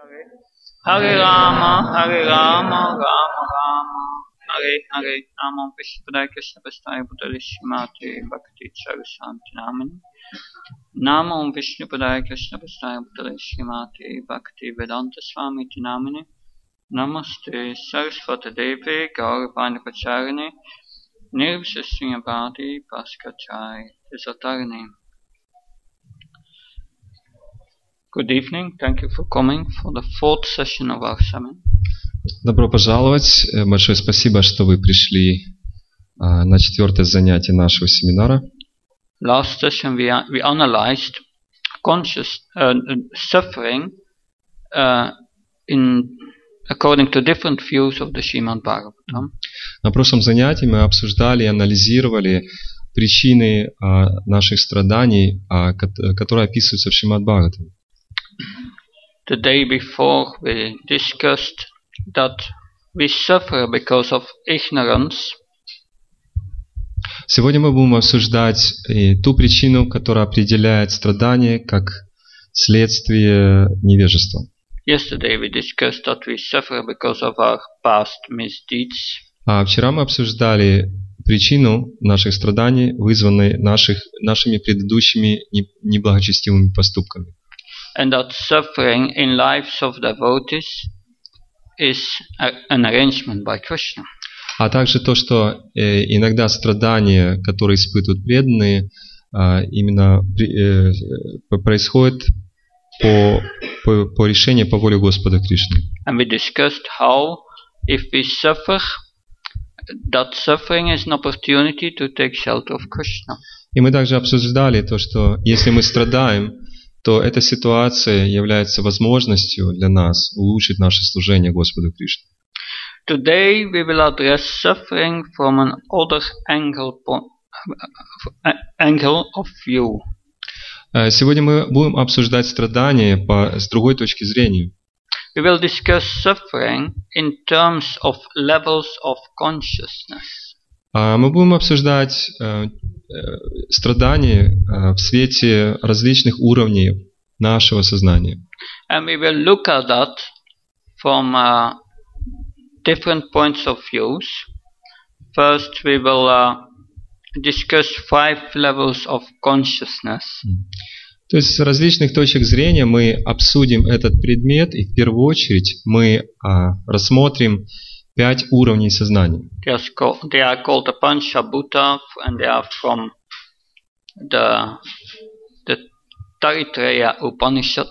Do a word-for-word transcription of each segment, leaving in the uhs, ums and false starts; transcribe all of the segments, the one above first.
Hare Rama, Hare Rama, Rama Rama, Hare Hare, Namo Vishnu Padaya Krishna Prasthaya Bhutale Srimati Bhakti Saraswati Namani. Namo Vishnu Padaya Krishna Prasthaya Bhutale Srimati Bhakti Vedanta Swami Namani. Namaste Saraswati Devi Gaurapani Pacharini Nirvishasriya Bhati Paskachai Desatarni. Good evening. Thank you for coming for the fourth session of our seminar. Добро пожаловать. Большое спасибо, что вы пришли на четвертое занятие нашего семинара. Last session we we analyzed conscious uh, suffering uh, in according to different views of the Srimad Bhagavatam. На прошлом занятии мы обсуждали и анализировали причины наших страданий, которые описываются в Шримад Бхагаватам. The day before we discussed that we suffer because of ignorance. Сегодня мы будем обсуждать ту причину, которая определяет страдания как следствие невежества. Yesterday we discussed that we suffer because of our past misdeeds. А вчера мы обсуждали причину наших страданий, вызванной наших, нашими предыдущими неблагочестивыми поступками. And that suffering in lives of devotees is an arrangement by Krishna. А также то, что э, иногда страдания, которые испытывают преданные, э, именно э, происходят по, по, по решению, по воле Господа Кришны. And we discussed how if we suffer, that suffering is an opportunity to take shelter of Krishna. И мы также обсуждали то, что если мы страдаем, то эта ситуация является возможностью для нас улучшить наше служение Господу Кришне. Today we will address suffering from an other angle, angle of view. Сегодня мы будем обсуждать страдания по, с другой точки зрения. We will discuss suffering in terms of levels of consciousness. Мы будем обсуждать э, э, страдания э, в свете различных уровней нашего сознания. And we will look at that from uh, different points of views. First, we will uh, discuss five levels of consciousness. То есть с различных точек зрения мы обсудим этот предмет, и в первую очередь мы а, рассмотрим пять уровней сознания. They are called, they are called the Panchabhuta, and they are from the the Taittiriya Upanishad.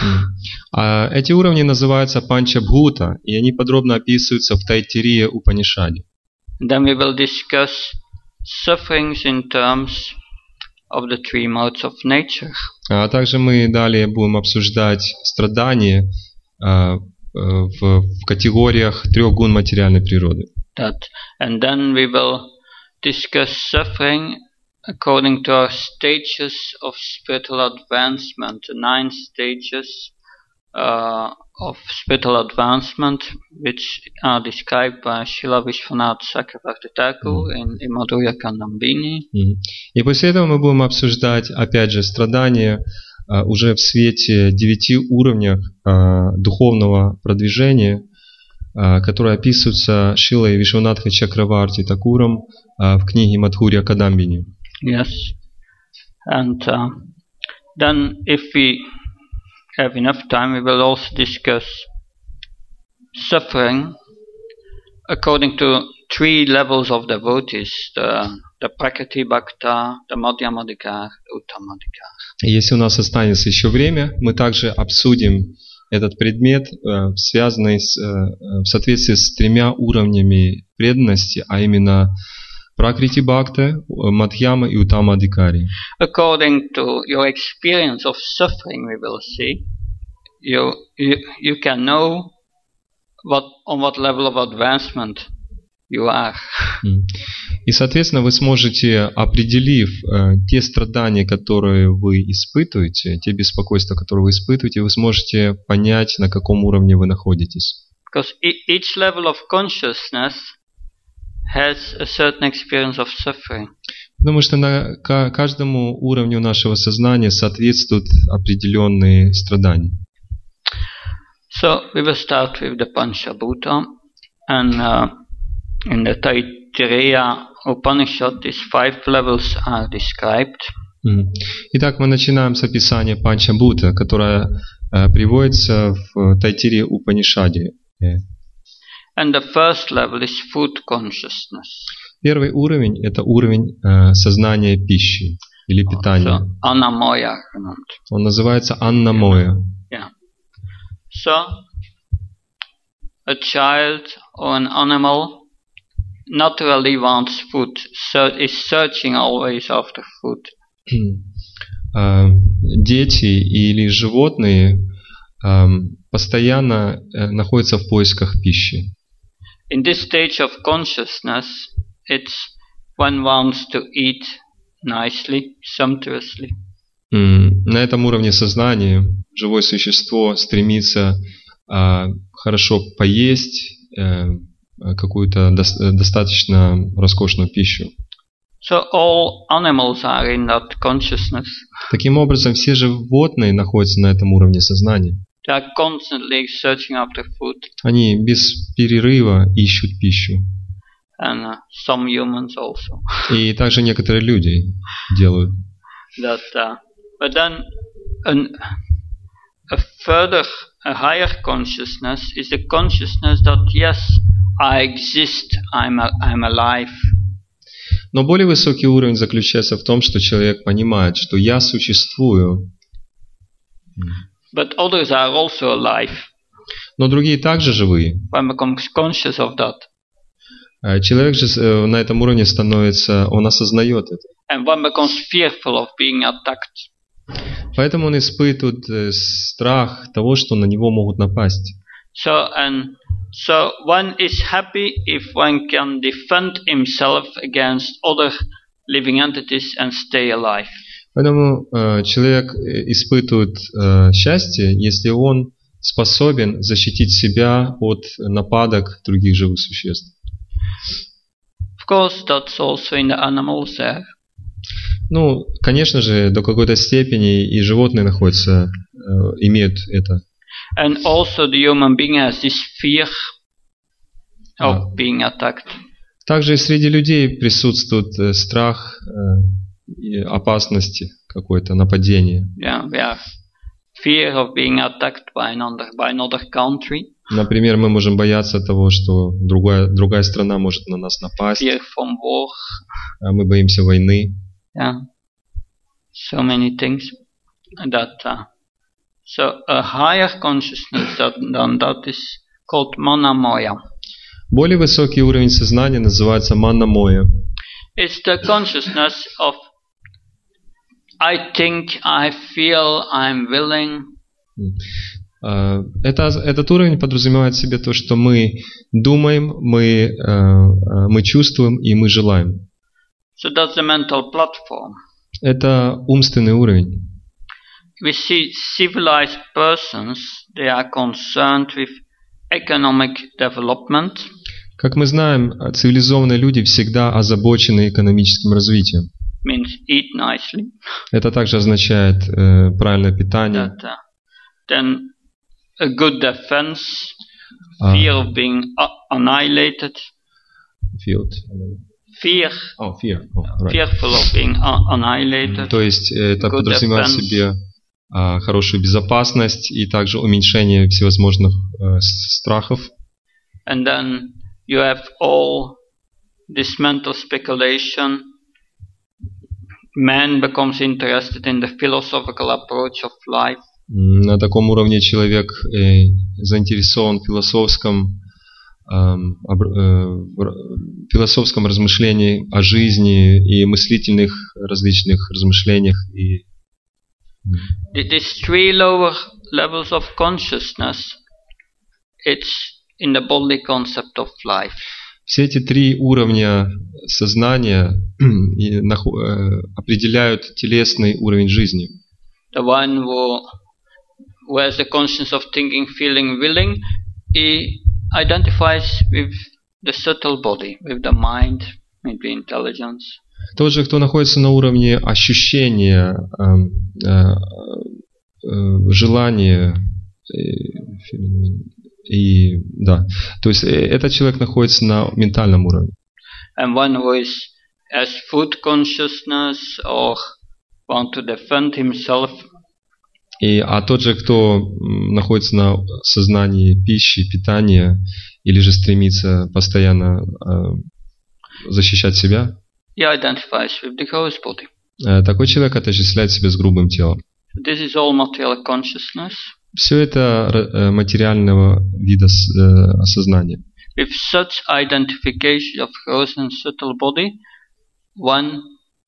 А эти уровни называются Панчабхута, и они подробно описываются в Тайтирия Упанишаде. Then we will discuss sufferings in terms of the three modes of nature. А также мы далее будем обсуждать страдания а, в, в категориях трех гун материальной природы. That, and then we will discuss suffering according to our stages of spiritual advancement, the nine stages uh, of spiritual advancement, which are described by Srila Vishwanath Chakravarti Thakur in, in Madhurya Kandambini. И после этого мы будем обсуждать, опять же, страдания uh, уже в свете девяти уровнях uh, духовного продвижения, uh, которые описываются Шрилой Вишванатхой Чакраварти Такуром uh, в книге Мадхурья Кадамбини. Yes, and uh, then if we have enough time, we will also discuss suffering according to three levels of devotees: the the Prakriti Bhakta, the Madhyamadikar, the Uttamadikar. Если у нас останется еще время, мы также обсудим этот предмет, связанный с, в соответствии с тремя уровнями преданности, а именно Prakriti Bhakta, Madhyama и Uttamadikari. According to your experience of suffering, we will see, you you, you can know what on what level of advancement you are. И, соответственно, вы сможете, определив э, те страдания, которые вы испытываете, те беспокойства, которые вы испытываете, вы сможете понять, на каком уровне вы находитесь. Because each level of consciousness has a certain experience of suffering. Потому что на каждому уровню нашего сознания соответствуют определенные страдания. So we will start with the Panchabhuta, and uh, in the Taittiriya Upanishad, these five levels are described. Итак, мы начинаем с описания Панчабута, которое э, приводится в Тайтире Упанишаде. And the first level is food consciousness. Первый уровень – это уровень э, сознания пищи или питания. So, Annamoya. Он называется Аннамоя. Yeah. So, a child or an animal naturally wants food, so is searching always after food. Uh, дети или животные uh, постоянно uh, находятся в поисках пищи. In this stage of consciousness, it's one wants to eat nicely, sumptuously. Mm. На этом уровне сознания живое существо стремится uh, хорошо поесть uh, какую-то до- достаточно роскошную пищу. So all animals are in that consciousness. Таким образом, все животные находятся на этом уровне сознания. They are constantly searching after food. Они без перерыва ищут пищу. And uh, some humans also. И также некоторые люди делают. That, uh, but then an, a further, a higher consciousness is the consciousness that yes, I exist, I'm, a, I'm alive. Но более высокий уровень заключается в том, что человек понимает, что я существую. But others are also alive. Но другие также живые. One becomes conscious of that. Человек же на этом уровне становится, он осознает это. And one becomes fearful of being attacked. Поэтому он испытывает страх того, что на него могут напасть. So and so one is happy if one can defend himself against other living entities and stay alive. Поэтому э, человек испытывает э, счастье, если он способен защитить себя от нападок других живых существ. Of course, that's also in the animals there. Ну, конечно же, до какой-то степени и животные находятся, э, имеют это. And also the human being has this fear of Ah. being attacked. Также и среди людей присутствует э, страх э, и опасности какой-то, нападения. Yeah, yeah. Fear of being attacked by another by another country. Например, мы можем бояться того, что другая, другая страна может на нас напасть. Fear from war. А мы боимся войны. Yeah. So many things that. Uh, so a higher consciousness that, than that is called Manamoya. Более высокий уровень сознания называется Маннамоя. It's the consciousness of I think, I feel, I'm willing. Uh, это, этот уровень подразумевает в себе то, что мы думаем, мы, uh, мы чувствуем и мы желаем. So that's the mental platform. Это умственный уровень. We see civilized persons, they are concerned with economic development. Как мы знаем, цивилизованные люди всегда озабочены экономическим развитием. Means eat nicely. Это также означает э, правильное питание. That, uh, then a good defense, А, fear of being uh, annihilated, field. fear, Oh, fear. Oh, right. fearful of being uh, annihilated. То есть это Good подразумевает в defense. себе а, хорошую безопасность и также уменьшение всевозможных э, с- страхов. And then you have all this mental speculation. Man becomes interested in the philosophical approach of life. М, На таком уровне человек э, заинтересован в философском, эм, обр- э, в р- философском размышлении о жизни и мыслительных различных размышлениях. И, м, Th- These three lower levels of consciousness, it's in the bodily concept of life. Все эти три уровня сознания и нахо- э, определяют телесный уровень жизни. The one who, who has the consciousness of thinking, feeling, willing, he identifies with the subtle body, with the mind, with the intelligence. Тот же, кто находится на уровне ощущения, э, э, э, желания, э, И да, то есть этот человек находится на ментальном уровне. And one who is has food consciousness or want to defend himself. И, а тот же, кто находится на сознании пищи, питания, или же стремится постоянно э, защищать себя, he identifies with the gross body. э, такой человек отождествляет себя с грубым телом. This is all material consciousness. Все это э, материального вида с, э, осознания. With such identification of gross and subtle body, one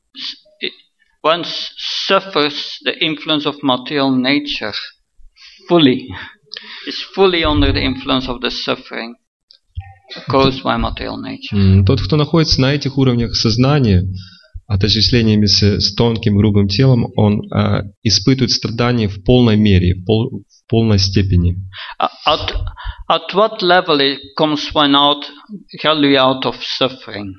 one suffers the influence of material nature fully. Is fully under the influence of the suffering caused by material nature. Тот, кто находится на этих уровнях сознания, отождествлениями с, с тонким грубым телом, он э, испытывает страдания в полной мере, в, пол, в полной степени. At, at what level it comes one out, really out of suffering?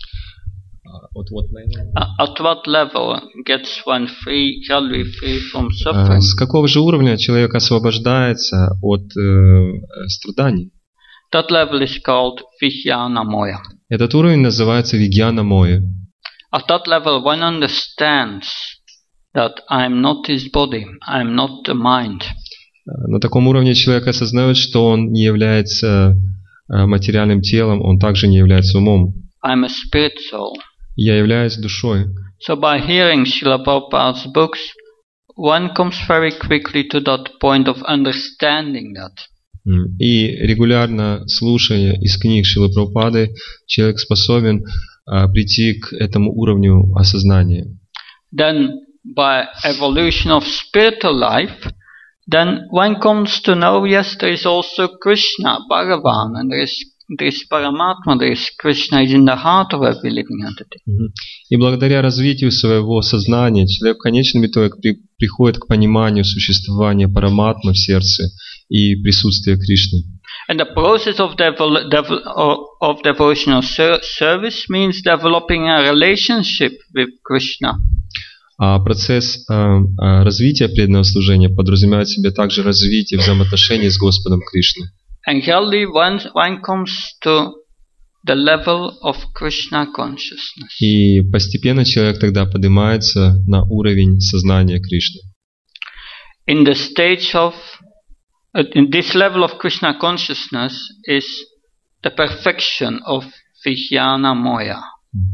At what level? At what level gets one free, really free from suffering? С какого же уровня человек освобождается от э, страданий? That level is called Vijnana Moya. Этот уровень называется Вигьяна Моя. At that level, one understands that I am not his body, I am not the mind. На таком уровне человек осознает, что он не является материальным телом, он также не является умом. I am a spirit soul. Я являюсь душой. So by hearing Srila Prabhupada's books, one comes very quickly to that point of understanding that. И регулярно слушая из книг Шрилы Прабхупады, человек способен а, прийти к этому уровню осознания. Then by evolution of spiritual life, then one comes to know, yes, there is also Krishna, Bhagavan, and there is, there is Paramatma, there is Krishna is in the heart of every living entity. И благодаря развитию своего сознания человек в конечном итоге при, приходит к пониманию существования Параматмы в сердце и присутствия Кришны. And the process of, devel- devel- of devotional ser- service means developing a relationship with Krishna. А процесс а, а, развития преданного служения подразумевает в себе также развитие взаимоотношений с Господом Кришной. And gradually one, one comes to the level of Krishna consciousness. И постепенно человек тогда поднимается на уровень сознания Кришны. In the stage of in this level of Krishna consciousness is the perfection of Vijnana Moya.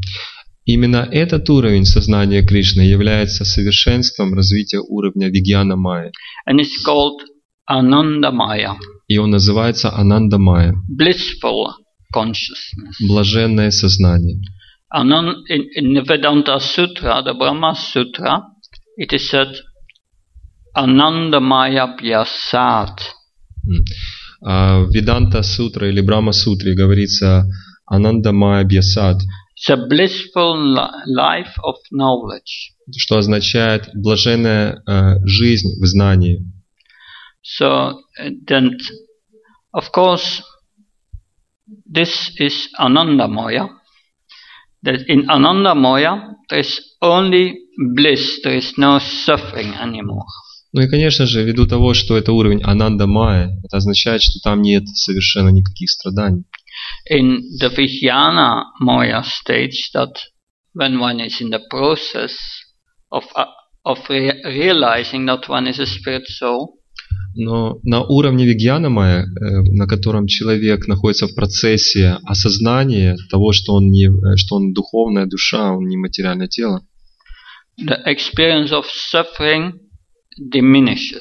Именно этот уровень сознания Кришны является совершенством развития уровня Вигьяна Майя. And it's called Ananda Maya. И он называется Ананда Майя. Blissful consciousness. Блаженное сознание. Anand, in, in the Vedanta Sutra, the Brahma Sutra, it is said Ananda Maya Vyasat. В Веданта Сутра или Брахма Сутре говорится Ананда Майя Бьясат. It's a blissful life of knowledge. Что означает блаженная э, жизнь в знании. So then, of course, this is Ananda Moya. That in Ananda Moya there is only bliss, there is no suffering anymore. Ну и, конечно же, ввиду того, что это уровень Ананда Майя, это означает, что там нет совершенно никаких страданий. In the Vijnana Moya stage, that when one is in the process of uh, of re- realizing that one is a spirit soul, но на уровне Вигьяна Майя, на котором человек находится в процессе осознания того, что он не, что он духовная душа, он не материальное тело, the experience of suffering diminishes.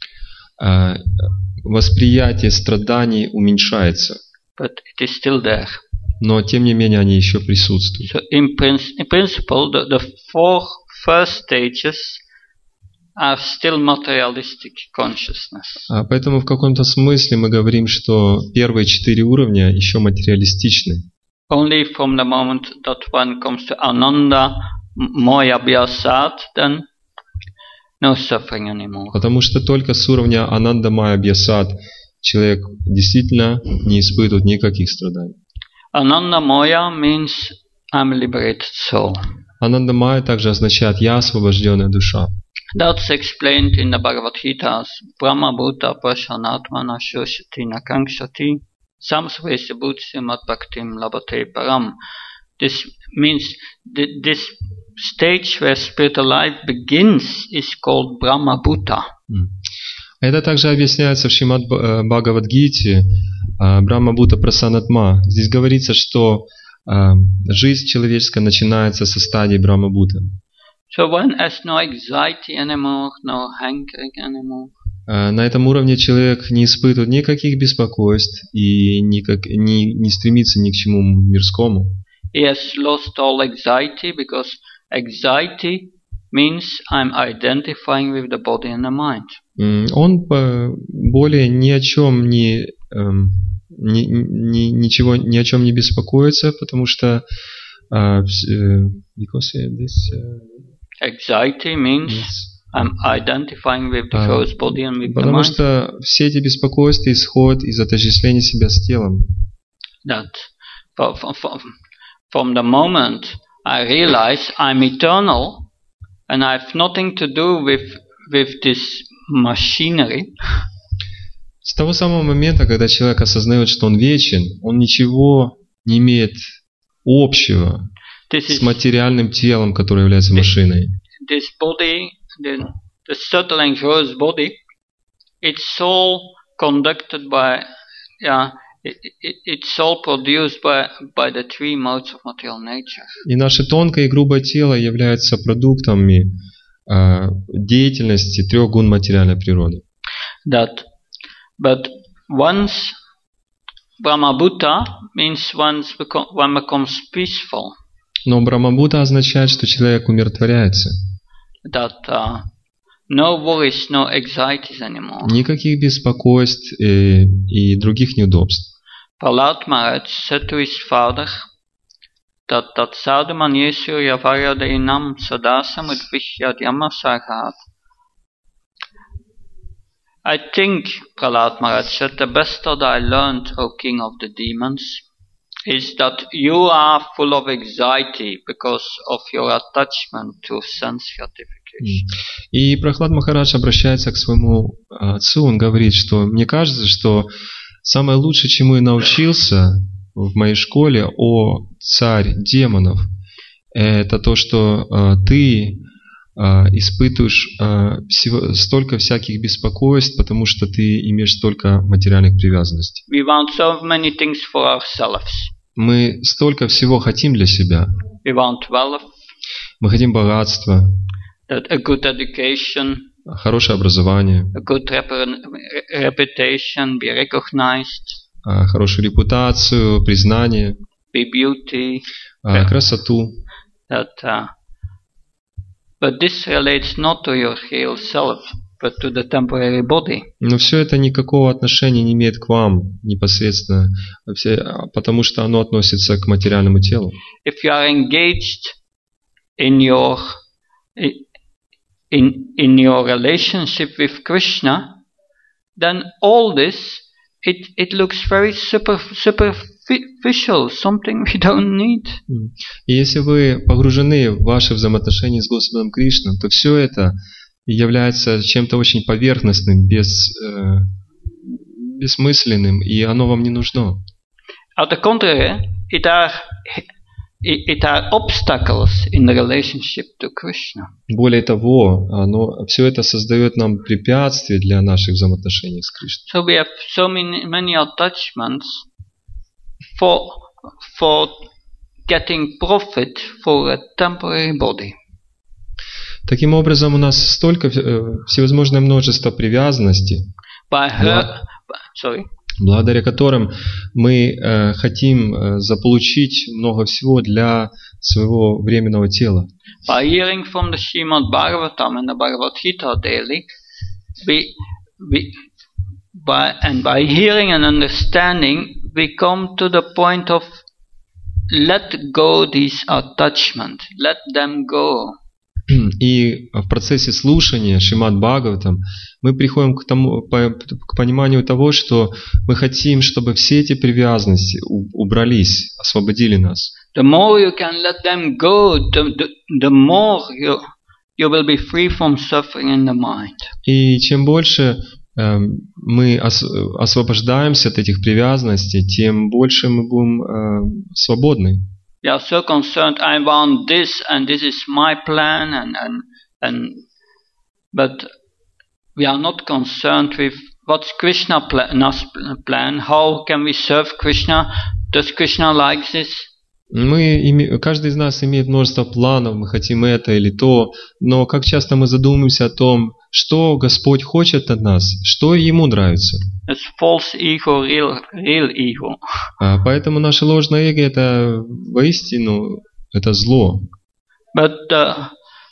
Восприятие страданий уменьшается. But it is still there. Но тем не менее они еще присутствуют. So in, prin- in principle, the, the four first stages are still materialistic consciousness. А поэтому в каком-то смысле мы говорим, что первые четыре уровня еще материалистичны. Only from the moment that one comes to Ananda Moya Vyasat, then no suffering anymore. Потому что только с уровня Ананда Майя Бьясат человек действительно не испытывает никаких страданий. Ananda Moya means I'm a liberated soul. Ананда Майя также означает «я освобожденная душа». That's explained in the Bhagavad Gita as Brahma Bhuta Prashanatmana Shoshati Nakankshati Samsvesya Bhutsi Mat Bhaktim Labhate Param. This means that this stage where spiritual life begins is called Brahma Bhuta. Это также объясняется в Шримад Бхагавад-гите Брахма Бхута Прасанатма. Здесь говорится, что жизнь человеческая начинается со стадии Брахма Бхута. So one has no anxiety anymore, no hankering anymore. На этом уровне человек не испытывает никаких беспокойств и никак, не, не стремится ни к чему мирскому. He has lost all anxiety because anxiety means I'm identifying with the body and the mind. Он более ни о чем не, ни, ни, ничего, ни о чем не беспокоится, потому что because this, anxiety means yes. I'm identifying with the gross body and with the mind. Потому что все эти беспокойства исходят из отождествления себя с телом. That from, from, from the moment I realize I'm eternal and I have nothing to do with with this machinery. С того самого момента, когда человек осознает, что он вечен, он ничего не имеет общего с материальным телом, которое является машиной. This body, the, the subtle and gross body, it's all conducted by, yeah, it, it, it's all produced by by the three modes of material nature. И наше тонкое и грубое тело являются продуктами э, деятельности трех гун материальной природы. That, but once Brahma Bhuta means once become, one becomes peaceful. Но Брахма-бхута означает, что человек умиротворяется. That uh, no worries, no anxieties anymore. Никаких беспокойств и, и других неудобств. Prahlad Maharaj said to his father that that sadhu manyesu yavaryadainam sadasam udvishyad yamasarhat. I think, Prahlad Maharaj said, the best that I learned, O king of the demons, is that you are full of anxiety because of your attachment to sense gratification. И Прахлад Махарадж обращается к своему отцу, он говорит, что мне кажется, что самое лучшее, чему я научился в моей школе, о царь демонов, это то, что ты испытываешь всего, столько всяких беспокойств, потому что ты имеешь столько материальных привязанностей. We want so many things for ourselves. Мы столько всего хотим для себя. We want wealth. Мы хотим богатства, A good education, хорошее образование, a good reputation, be recognized, хорошую репутацию, признание, be beauty, красоту. That, uh, but this relates not to your real self, but to the temporary body. Но все это никакого отношения не имеет к вам непосредственно, потому что оно относится к материальному телу. If you are engaged in your in in your relationship with Krishna, then all this it it looks very super superficial, something we don't need. И если вы погружены в ваши взаимоотношения с Господом Кришной, то все это является чем-то очень поверхностным, без, э, бессмысленным, и оно вам не нужно. On the contrary, it are it are obstacles in the relationship to Krishna. Более того, оно, все это создает нам препятствия для наших взаимоотношений с Кришной. So we have so many many attachments for for getting profit for a temporary body. Таким образом, у нас столько всевозможное множество привязанностей, By her, sorry. благодаря которым мы э, хотим э, заполучить много всего для своего временного тела. By hearing from the Srimad Bhagavatam and the Bhagavad Gita daily, we, we, by, and by hearing and understanding, we come to the point of let go these attachments, let them go. И в процессе слушания Шримад Бхагаватам мы приходим к, тому, к пониманию того, что мы хотим, чтобы все эти привязанности убрались, освободили нас. The more you can let them go, the, the, the more you, you will be free from suffering in the mind. И чем больше э, мы ос- освобождаемся от этих привязанностей, тем больше мы будем э, свободны. We are so concerned, I want this and this is my plan, and, and, and but we are not concerned with what's Krishna's plan, how can we serve Krishna, does Krishna like this? Мы, име- каждый из нас имеет множество планов, мы хотим это или то, но как часто мы задумываемся о том, что Господь хочет от нас, что Ему нравится. It's false ego, real, real ego. А поэтому наше ложное эго — это воистину это зло. But uh,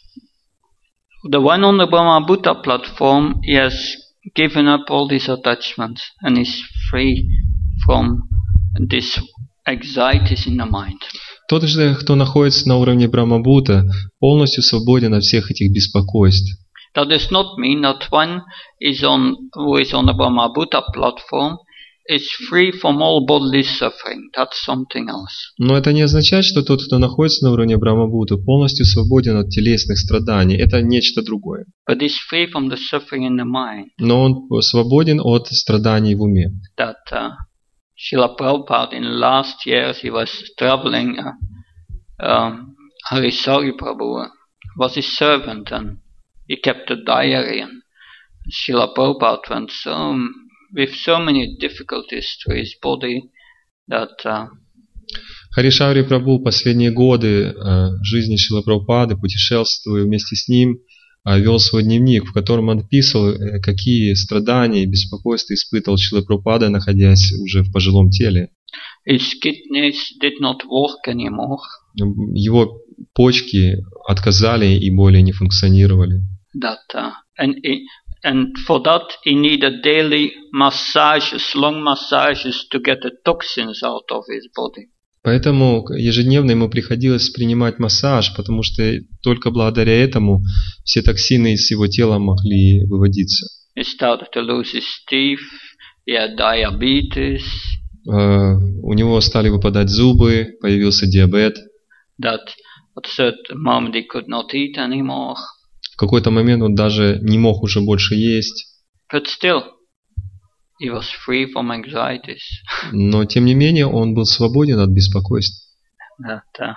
the one on the Brahma Buddha platform, he has given up all these attachments and is free from this anxieties in the mind. Тот же, кто находится на уровне Брахма-Будда, полностью свободен от всех этих беспокойств. That does not mean that one is on who is on the Brahma Buddha platform is free from all bodily suffering. That's something else. Но это не означает, что тот, кто находится на уровне Брахма-Будды, полностью свободен от телесных страданий. Это нечто другое. But is free from the suffering in the mind. Но он свободен от страданий в уме. That uh, Srila Prabhupada in last years he was traveling. Uh, um, Harisari Prabhu was his servant and he kept a diary. And Srila Prabhupada went so with so many difficulties to his body that. Uh, Харишаури Прабху последние годы э, жизни Шрилы Прабхупады, путешествуя вместе с ним, э, вел свой дневник, в котором он описывал, э, какие страдания и беспокойства испытывал Шрила Прабхупада, находясь уже в пожилом теле. His kidneys did not work anymore. Его почки отказали и более не функционировали. That uh, and he, and for that he needed daily massages, long massages to get the toxins out of his body. Поэтому ежедневно ему приходилось принимать массаж, потому что только благодаря этому все токсины из его тела могли выводиться. He started to lose his teeth. He had diabetes. Uh, у него стали выпадать зубы, появился диабет. That at a certain moment he could not eat anymore. В какой-то момент он даже не мог уже больше есть. But still, he was free from anxieties. Но тем не менее он был свободен от беспокойств. That, uh,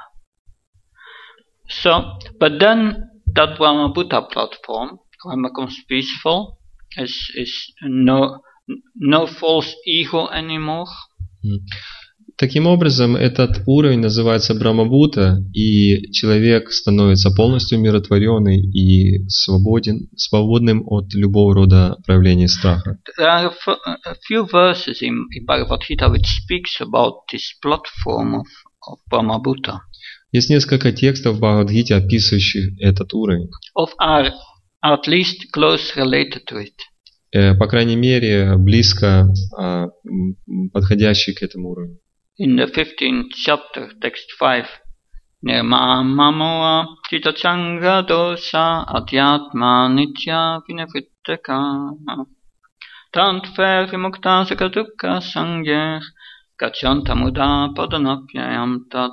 so, but then that Brahma Buddha platform, when it becomes peaceful, is is no no false ego anymore. Таким образом, этот уровень называется Брахма-Будда, и человек становится полностью умиротворенный и свободен, свободным от любого рода проявления страха. There are a few verses in, in Bhagavad Gita which speaks about this platform of, of Brahma-Buddha. Есть несколько текстов в Бхагавад-гите, описывающих этот уровень. Of are at least close related to it. По крайней мере, близко подходящий к этому уровню. In the fifteenth chapter, text five, Nirmamamoa Chitachanga dosa Adhyatma Nitya Vinavrittaka Tantver Vimukta Sakadukka Sangyer Gachantamuda Padanapyayam Tat.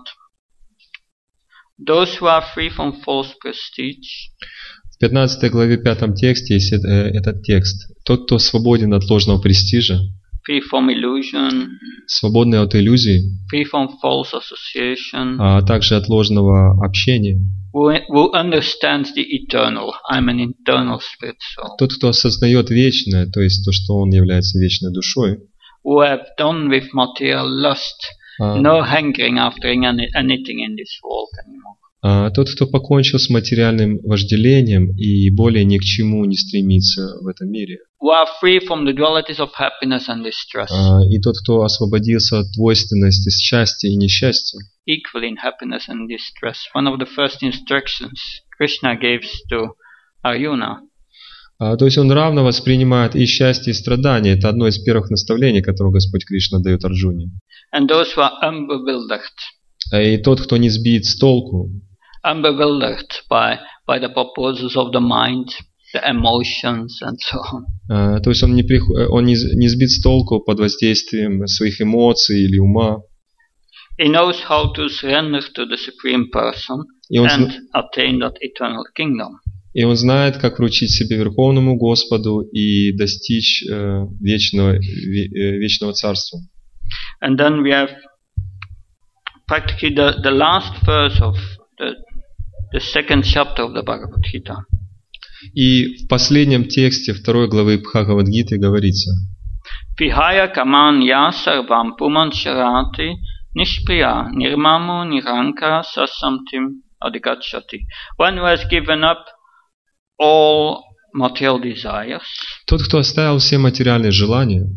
Those who are free from false prestige. В пятнадцатой главе пятом тексте есть этот текст. Тот, кто свободен от ложного престижа, free from illusion, свободный от иллюзий, free from false association, а также от ложного общения. Who, who understands the eternal. I'm an eternal spirit soul. Тот, кто осознает вечное, то есть то, что он является вечной душой. Who have done with material lust, а, no hankering after any, anything in this world anymore. А тот, кто покончил с материальным вожделением и более ни к чему не стремится в этом мире. Who are free from the dualities of happiness and distress. А, и тот, кто освободился от двойственности счастья и несчастья. Equal in happiness and distress. One of the first instructions Krishna gives to Arjuna. А, то есть он равно воспринимает и счастье, и страдания. Это одно из первых наставлений, которое Господь Кришна дает Арджуне. And those who are unbewildered. А, и тот, кто не сбит с толку. Unbewildered by, by the proposals of the mind, the emotions and so on. А, то есть он, не, прих... он не, не сбит с толку под воздействием своих эмоций или ума. He knows how to surrender to the Supreme Person и он, and attain that eternal kingdom. И он знает, как вручить себе Верховному Господу и достичь э, вечного, ве, э, вечного царства. And then we have practically the, the last verse of the, the second chapter of the Bhagavad Gita. И в последнем тексте второй главы Бхагавад-гиты говорится: Vihaya kaman ya sarvam puman charati nishpriya nirmamo nirankara sasamtim adhikachati. One who has given up all material desires, тот, кто оставил все материальные желания,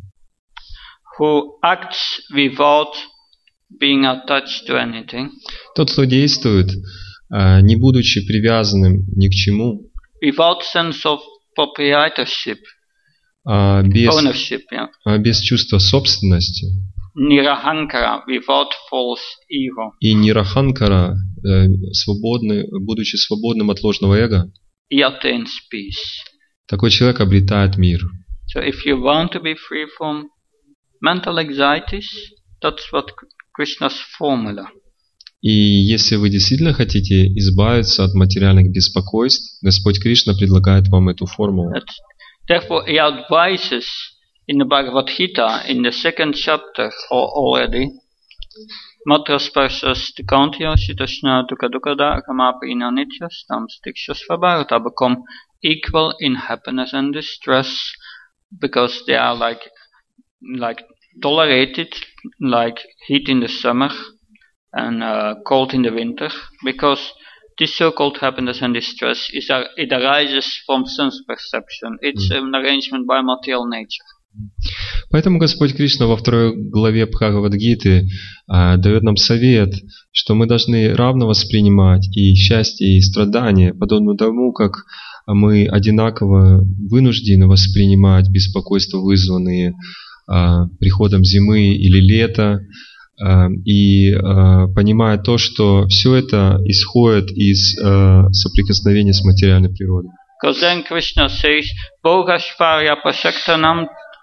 who acts without being attached to anything, тот, кто действует, не будучи привязанным ни к чему, without sense of proprietorship, без, ownership, yeah. без чувства собственности, nirahankara, without false ego, и нираханкара, свободный, будучи свободным от ложного эго, he attains peace. такой человек обретает мир. So if you want to be free from mental anxieties, that's what Krishna's formula. И если вы действительно хотите избавиться от материальных беспокойств, Господь Кришна предлагает вам эту формулу. That's, therefore, he advises in the Bhagavad Gita, in the second chapter already, Matra sparsas tikantya shitashna tukadukada kamapina nityas tam stikshasvabharata, become equal in happiness and distress, because they are like like tolerated, like heat in the summer and uh, cold in the winter, because this so-called happiness and distress is uh, it arises from sense perception. It's an arrangement by material nature. Поэтому Господь Кришна во второй главе Бхагавад-гиты а, дает нам совет, что мы должны равно воспринимать и счастье, и страдания, подобно тому, как мы одинаково вынуждены воспринимать беспокойства, вызванные а, приходом зимы или лета, а, и а, понимая то, что все это исходит из а, соприкосновения с материальной природой. Because then Krishna says, Bhogashvarya pasaktanam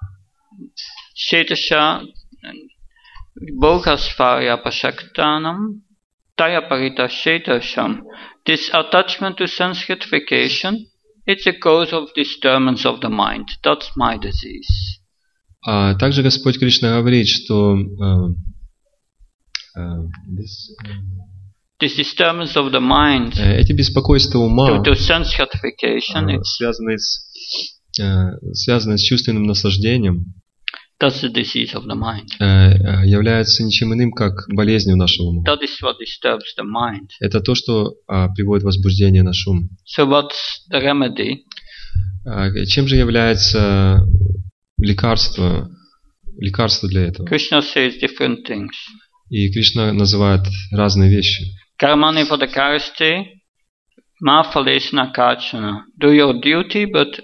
Shetasha Bhogasvarya Pasaktanam Tayaparita Shetasham. This attachment to sense gratification, it's a cause of disturbance of the mind. That's my disease. А также Господь Кришна говорит, что uh, uh, this, this disturbance of the mind, uh, эти беспокойства ума, to, to sense gratification, uh, связанные с, uh, связанные с чувственным наслаждением, that's the disease of the mind. являются ничем иным, как болезнью нашего ума. That is what disturbs the mind. Это то, что а, приводит в возбуждение наш ум. So what's the remedy? А, чем же является лекарство, лекарство для этого? Krishna says different things. И Кришна называет разные вещи. Karmani padakarasti ma phalesna kachana. Do your duty, but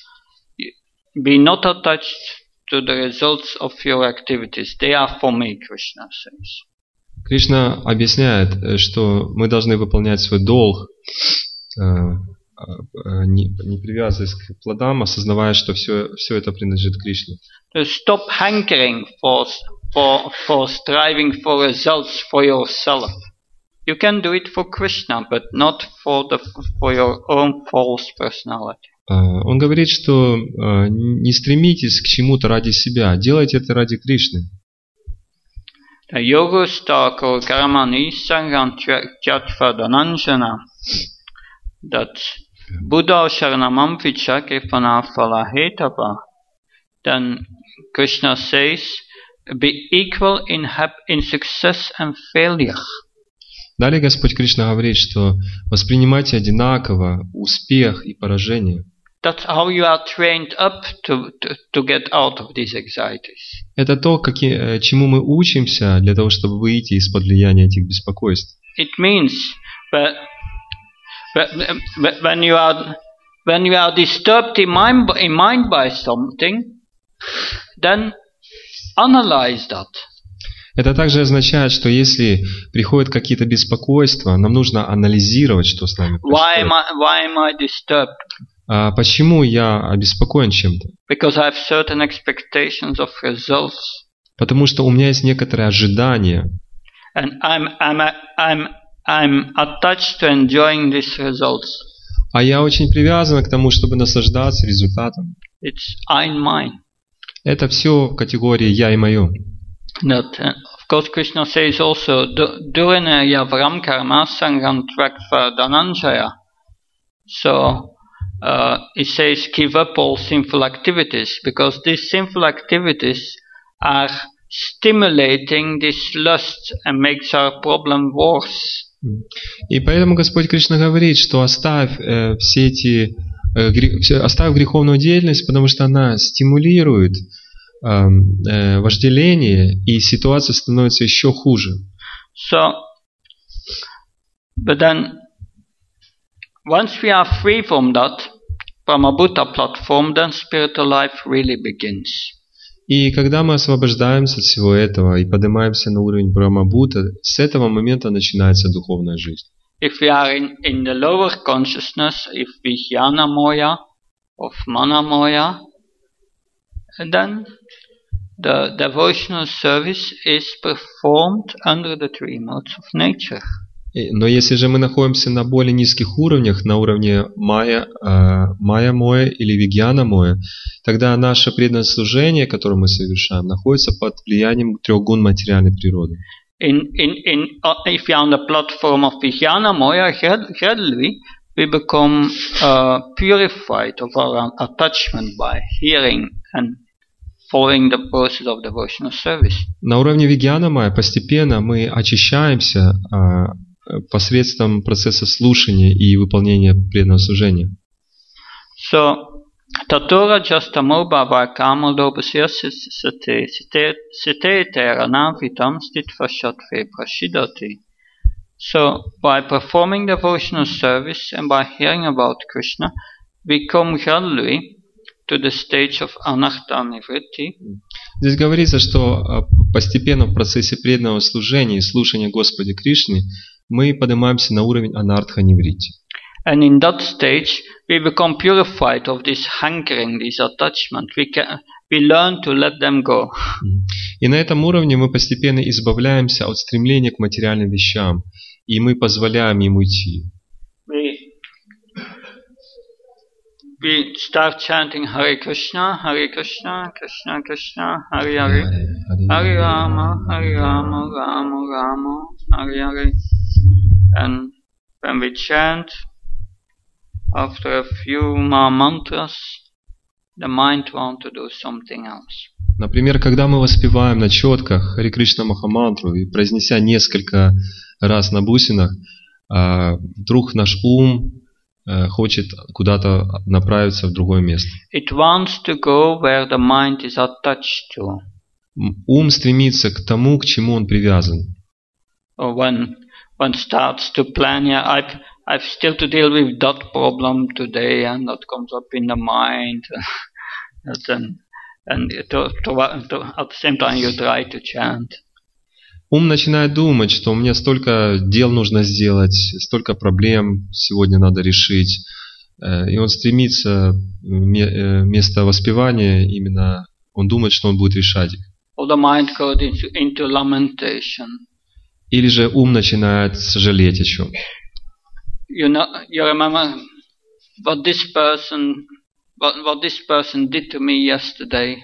be not attached to the results of your activities. They are for me, Krishna says. Кришна объясняет, что мы должны выполнять свой долг, не, не привязываясь к плодам, осознавая, что все, все это принадлежит Кришне. To stop hankering for, for, for striving for results for yourself. You can do it for Krishna, but not for, the, for your own false personality. Он говорит, что не стремитесь к чему-то ради себя, делайте это ради Кришны. Yogustako karamani sangam tjatvadananjana. That Buddha sharanamam vichakefana falahetava. Then Krishna says, be equal in, hap- in success and failure. Далее Господь Кришна говорит, что воспринимайте одинаково успех и поражение. That's how you are trained up to, to, to get out of these anxieties. Это то, какие, чему мы учимся для того, чтобы выйти из-под влияния этих беспокойств. It means that when you are when you are disturbed in mind, in mind by something, then analyze that. Это также означает, что если приходят какие-то беспокойства, нам нужно анализировать, что с нами Why am происходит. I, why am I disturbed? А почему я обеспокоен чем-то? Because I have certain expectations of results. Потому что у меня есть некоторые ожидания. And I'm I'm I'm I'm attached to enjoying these results. А я очень привязан к тому, чтобы наслаждаться результатом. It's I and mine. Это все в категории «я» и «моё». That, uh, of course, Krishna says also, Durena yavram karma sangam tvakva dhananjaya. So, uh, he says, give up all sinful activities, because these sinful activities are stimulating this lust and makes our problem worse. И поэтому Господь Кришна говорит, что оставь э, все эти, э, грех, оставь греховную деятельность, потому что она стимулирует э, э, вожделение, и ситуация становится еще хуже. So, but then, once we are free from that Brahmabhuta platform, then spiritual life really begins. И когда мы освобождаемся от всего этого и поднимаемся на уровень Брахмабхута, с этого момента начинается духовная жизнь. If we are in, in the lower consciousness, if we jnana moya, of mana moya, then the devotional service is performed under the three modes of nature. Но если же мы находимся на более низких уровнях, на уровне майя, майя моя или вигьяна моя, тогда наше преданное служение, которое мы совершаем, находится под влиянием трех гун материальной природы. In, in, in, uh, if we are on the platform of Vijnana Moya, gradually we become uh, purified of our attachment by hearing and following the process of devotional service. На уровне вигьяна майя постепенно мы очищаемся посредством процесса слушания и выполнения преданного служения. So, tatura justamo bhava kamalobhasya sate sate teranavitam stitvashatve prashidati. So, by performing devotional service and by hearing about Krishna, we come gradually to the stage of anartha nivritti. Здесь говорится, что постепенно в процессе преданного служения и слушания Господа Кришны мы поднимаемся на уровень анартха-ниврити. And in that stage, we become purified of this hankering, this attachment. We can, we learn to let them go. И на этом уровне мы постепенно избавляемся от стремления к материальным вещам, и мы позволяем им уйти. We, we start chanting Hare Krishna, Hare Krishna, Krishna Krishna, Hare Hare, Hare Rama, Hare Rama, Rama Rama, Hare Hare. And when we chant, after a few more mantras, the mind wants to do something else. Например, когда мы воспеваем на четках Харе Кришна Махамантру и произнеся несколько раз на бусинах, вдруг наш ум хочет куда-то направиться в другое место. It wants to go where the mind is attached to. Ум стремится к тому, к чему он привязан. Or when one starts to plan, yeah, I've, I've still to deal with that problem today, and that comes up in the mind. and and to, to, to, at the same time you try to chant. Ум начинает думать, что у меня столько дел нужно сделать, столько проблем сегодня надо решить. И он стремится вместо воспевания, именно он думает, что он будет решать их. Or the mind goes into, into lamentation. Или же ум начинает сожалеть о чем. You know, you remember what this person, what, what this person did to me yesterday.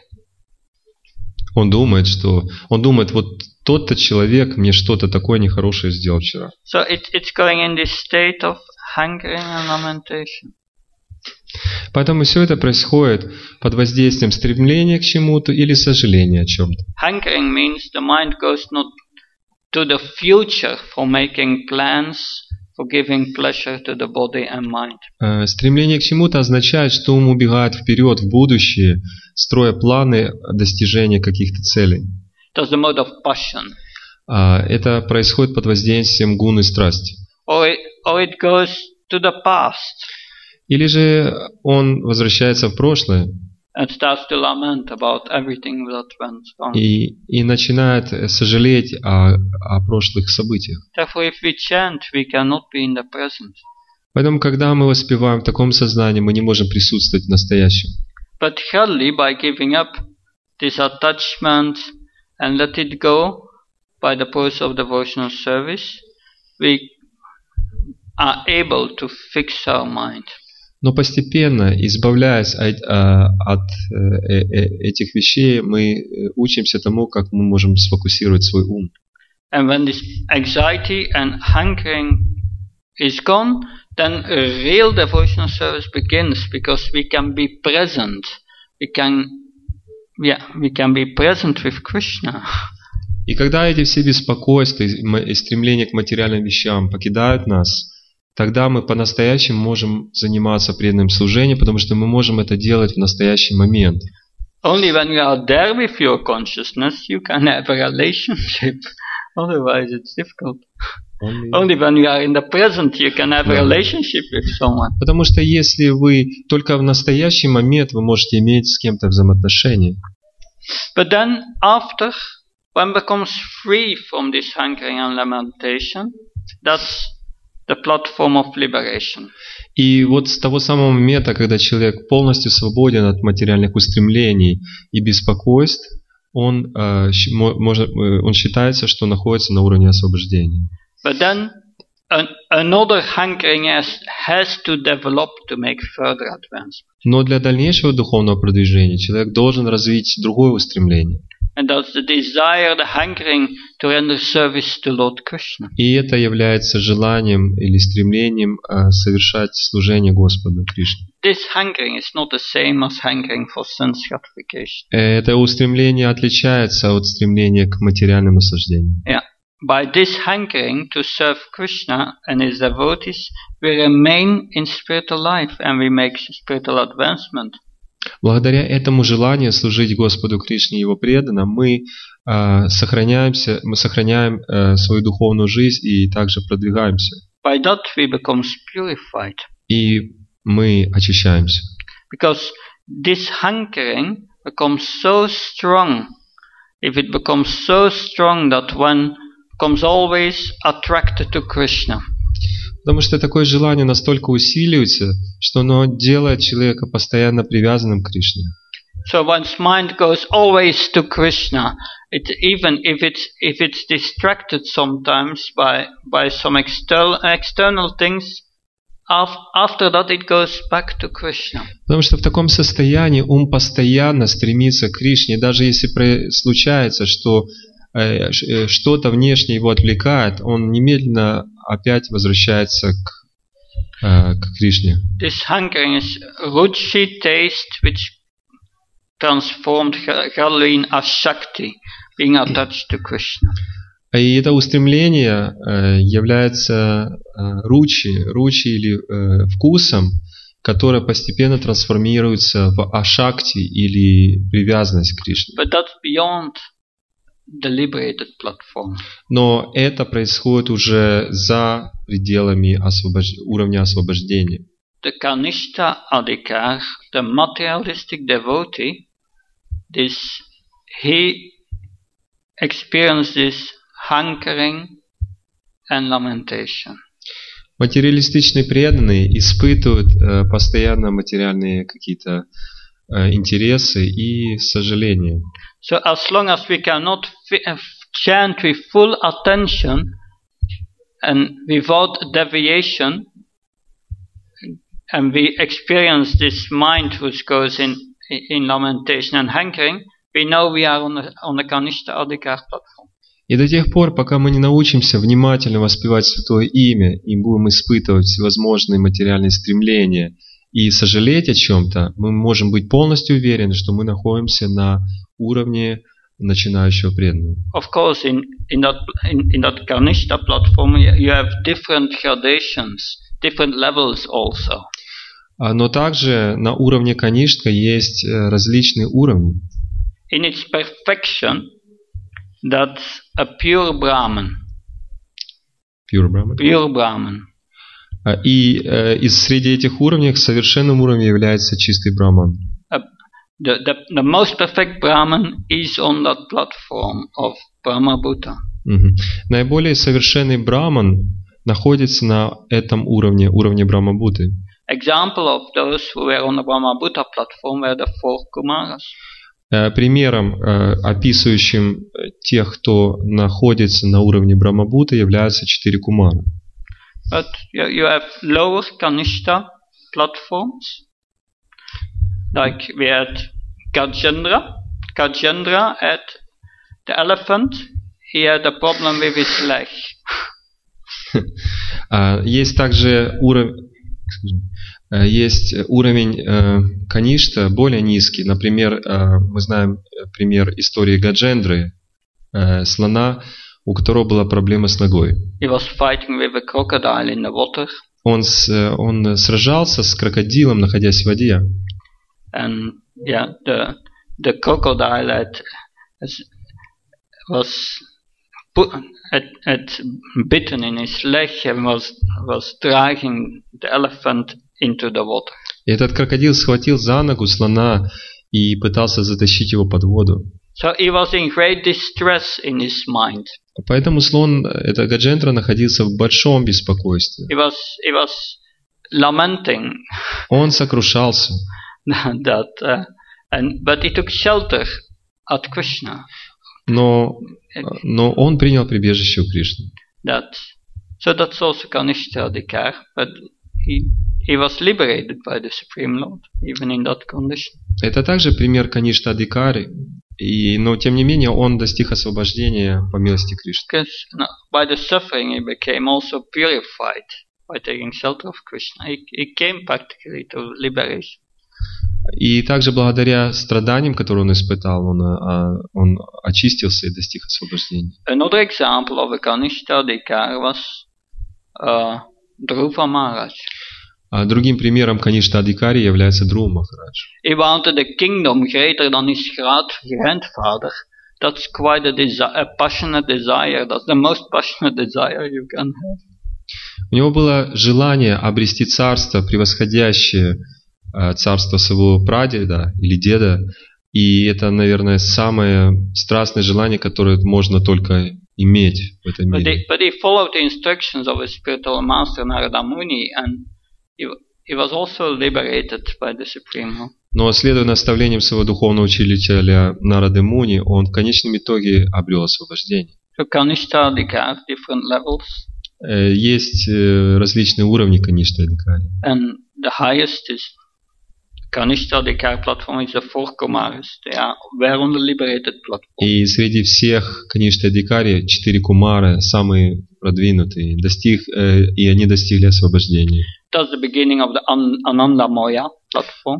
Он думает, что он думает, вот тот-то человек мне что-то такое нехорошее сделал вчера. So it, it's going in this state of hankering and lamentation. Поэтому все это происходит под воздействием стремления к чему-то или сожаления о чем-то. Hankering means the mind goes not to the future for making plans, for giving pleasure to the body and mind. Стремление к чему-то означает, что ум убегает вперед, в будущее, строя планы достижения каких-то целей. That's the mode of passion. Это происходит под воздействием гуны страсти. Or it, or it goes to the past. Или же он возвращается в прошлое. And starts to lament about everything that went wrong. И, и начинает сожалеть о, о прошлых событиях. Therefore, if we chant, we cannot be in the present. Поэтому, когда мы воспеваем в таком сознании, мы не можем присутствовать в настоящем. But surely, by giving up this attachment and let it go by the process of devotional service, we are able to fix our mind. Но постепенно, избавляясь от, от этих вещей, мы учимся тому, как мы можем сфокусировать свой ум. And when this anxiety and hankering is gone, then a real devotional service begins, because we can be present. We can, yeah, we can be present with Krishna. И когда эти все беспокойства и стремления к материальным вещам покидают нас, тогда мы по-настоящему можем заниматься преданным служением, потому что мы можем это делать в настоящий момент. Only when you are there with your consciousness, you can have a relationship. Otherwise, it's difficult. Only, Only when you are in the present, you can have a relationship with someone. Потому что если вы только в настоящий момент, вы можете иметь с кем-то взаимоотношения. But then, after one becomes free from this hankering and lamentation, that's the platform of liberation. И вот с того самого момента, когда человек полностью свободен от материальных устремлений и беспокойств, он, э, может, он считается, что находится на уровне освобождения. But then an, another hankering has, has to develop to make further advancement. Но для дальнейшего духовного продвижения человек должен развить другое устремление. And that's the desire, the hankering to render service to Lord Krishna. И это является желанием или стремлением э, совершать служение Господу Кришне. This hankering is not the same as hankering for sense gratification. Это устремление отличается от стремления к материальным наслаждениям. Yeah. By this hankering to serve Krishna and his devotees, we remain in spiritual life and we make spiritual advancement. Благодаря этому желанию служить Господу Кришне и Его преданным, мы э, сохраняемся, мы сохраняем э, свою духовную жизнь и также продвигаемся. By that we become purified. И мы очищаемся. Because this hankering becomes so strong, if it becomes so strong that one becomes always attracted to Krishna. Потому что такое желание настолько усиливается, что оно делает человека постоянно привязанным к Кришне. So one's mind goes always to Krishna. It, even if it's if it's distracted sometimes by by some external external things, after that it goes back to Krishna. Потому что в таком состоянии ум постоянно стремится к Кришне, даже если случается, что э, что-то внешне его отвлекает, он немедленно опять возвращается к, э, к Кришне. This hankering is ruchi taste, which transformed gradually in ashakti, being attached to Krishna. И это устремление э, является э, ручи, ручи или э, вкусом, которое постепенно трансформируется в ашакти или привязанность к Кришне. But that's beyond the liberated platform. Но это происходит уже за пределами освобож... уровня освобождения. The Kanishta Adhikar, the materialistic devotee, this he experienced this hankering and lamentation. Материалистичные преданные испытывают э, постоянно материальные какие-то э, интересы и сожаления. So as long as we cannot f- chant with full attention and without deviation, and we experience this mind which goes in in lamentation and hankering, we know we are on the, on the Kanishta Adhikar platform. И до тех пор, пока мы не научимся внимательно воспевать Святое Имя и будем испытывать всевозможные материальные стремления и сожалеть о чем-то, мы можем быть полностью уверены, что мы находимся на уровне начинающего преданного. Of course, in in that in, in that Kanishta platform, you have different gradations, different levels also. Но также на уровне Каништха есть различные уровни. In its perfection, that's a pure Brahman. Pure Brahman. Pure Brahman. И э, из среди этих уровней совершенным уровнем является чистый Брахман. Uh, the, the, the most perfect Brahman is on that platform of Brahmabhuta. Угу. Наиболее совершенный Брахман находится на этом уровне, уровне Брахмабhuты. Example of those who were on the Brahmabhuta platform were the four Kumaras. Примером, описывающим тех, кто находится на уровне Брахмабhuты, являются четыре кумара. But you, you have lower Kanishta platforms, like we had Gajendra. Gajendra had the elephant. He had a problem with his leg. Есть также уровень, есть уровень Каништа более низкий. Например, мы знаем пример истории Гаджендры, слона, у которого была проблема с ногой. He was fighting with a crocodile in the water. Он, он сражался с крокодилом, находясь в воде. And yeah, the the crocodile had, was put, had, had bitten in his leg and was was dragging the elephant into the water. И этот крокодил схватил за ногу слона и пытался затащить его под воду. So he was in great distress in his mind. Поэтому слон, это Гаджендра, находился в большом беспокойстве. He was he was lamenting. Он сокрушался. That uh, and but he took shelter at Krishna. Но но он принял прибежище у Кришны. That so that's also Kanishta Adhikar, but he he was liberated by the Supreme Lord even in that condition. Это также пример Каништа Адхикари, и но тем не менее он достиг освобождения по милости Кришны. Because no, by the suffering he became also purified by taking shelter of Krishna. He, he came practically to liberation. И также благодаря страданиям, которые он испытал, он, он очистился и достиг освобождения. Another example of a Kanishta Adhikar was uh, Dhruva Maharaj. А другим примером Каништа Адхикари является Dhruva Maharaj. He wanted a kingdom greater than his grandfather. That's quite a, desi- a passionate desire. That's the most passionate desire you can have. У него было желание обрести царство, превосходящее царство своего прадеда или деда, и это, наверное, самое страстное желание, которое можно только иметь в этом мире. But he, but he followed the instructions of his spiritual master Narada Muni, and he, he was also liberated by the Supreme Lord. Но следуя наставлениям своего духовного учителя Нарады Муни, он в конечном итоге обрел освобождение. So Kanishta Adhikar, different levels. Есть различные уровни Каништа Адхикари. And the highest is Kanishta Adhikar platform is the four Kumaras. They are were on the liberated platform. И среди всех Каништа Адхикари четыре Кумары самые продвинутые, достиг, и они достигли освобождения. That's the beginning of the An- Ananda Moya platform.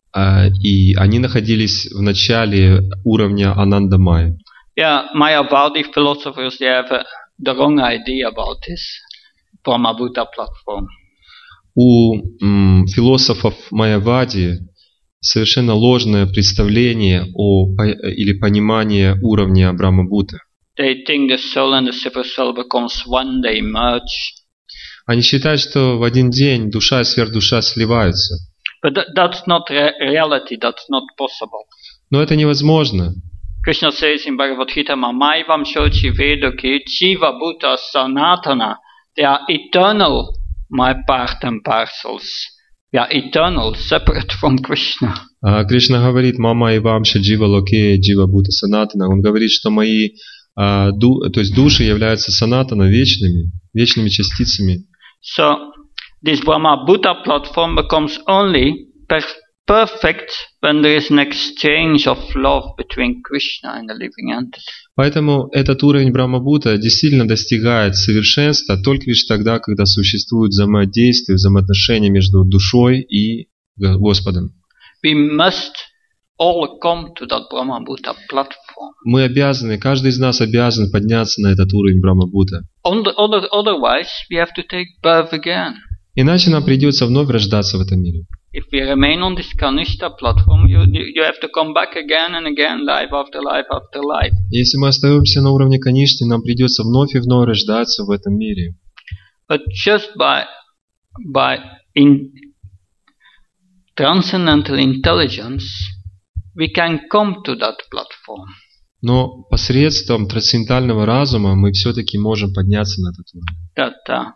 И они находились в начале уровня Ананда Майя. Yeah, Mayavadi philosophers, they have a, the wrong idea about this Brahmabhuta platform. У м, философов Майявади совершенно ложное представление о, или понимание уровня Брахмабхута. They think the soul and the super soul becomes one, they merge. Они считают, что в один день душа и сверхдуша сливаются. But th- that's not re- reality, that's not possible. Но это невозможно. Krishna says in Bhagavad Gita, Mamaivam Shochi Vedoki Jiva Bhuta Sanatana. They are eternal, my part and parcels. They are eternal, separate from Krishna. А Кришна говорит, Мама и Вамша Джива Локе Джива Бхута Санатана. Он говорит, что мои а, ду, то есть души являются санатана, вечными, вечными частицами. So this Brahma Bhuta platform becomes only per- perfect when there is an exchange of love between Krishna and the living entity. Поэтому этот уровень Брахмабхута действительно достигает совершенства только лишь тогда, когда существует взаимодействие, взаимоотношения между душой и Господом. We must all come to that Brahma Bhuta platform. Мы обязаны, каждый из нас обязан подняться на этот уровень Брахмабхута. Otherwise, we have to take birth again. Иначе нам придется вновь рождаться в этом мире. If we remain on this Kanishta platform, you, you have to come back again and again, life after life after life. Если мы остаемся на уровне Каништы, нам придется вновь и вновь рождаться в этом мире. But just by by in transcendental intelligence, we can come to that platform. Но посредством трансцендентального разума мы все-таки можем подняться на этот уровень. That, uh,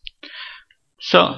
so,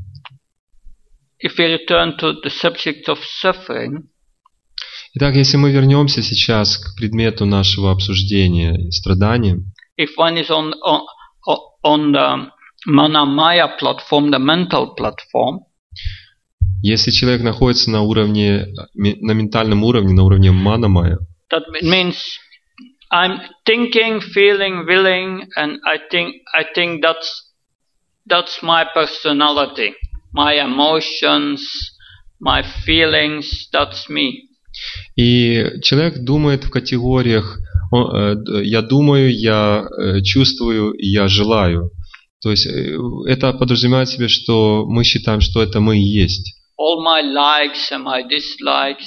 if we return to the subject of suffering, Итак, если мы вернемся сейчас к предмету нашего обсуждения, страданиям, if one is on on on the Manamaya platform, the mental platform, Если человек находится на уровне, на ментальном уровне, на уровне манамая, that means I'm thinking, feeling, willing, and I think I think that's that's my personality, my emotions, my feelings, that's me. и человек думает в категориях он, э, я думаю, я э, чувствую, я желаю. То есть э, это подразумевает в себе, что мы считаем, что это мы и есть. All my likes and my dislikes.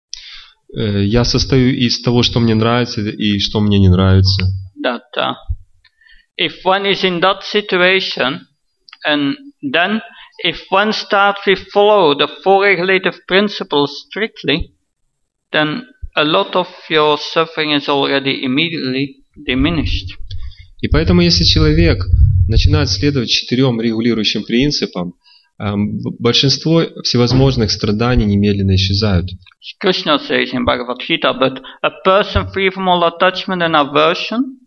Э, я состою из того, что мне нравится и что мне не нравится. That uh, if one is in that situation, and then if one starts to follow the four regulative principles strictly, then a lot of your suffering is already immediately diminished. И поэтому, если человек начинает следовать четырем регулирующим принципам, большинство всевозможных страданий немедленно исчезают. Krishna says in Bhagavad Gita, but a person free from all attachment and aversion,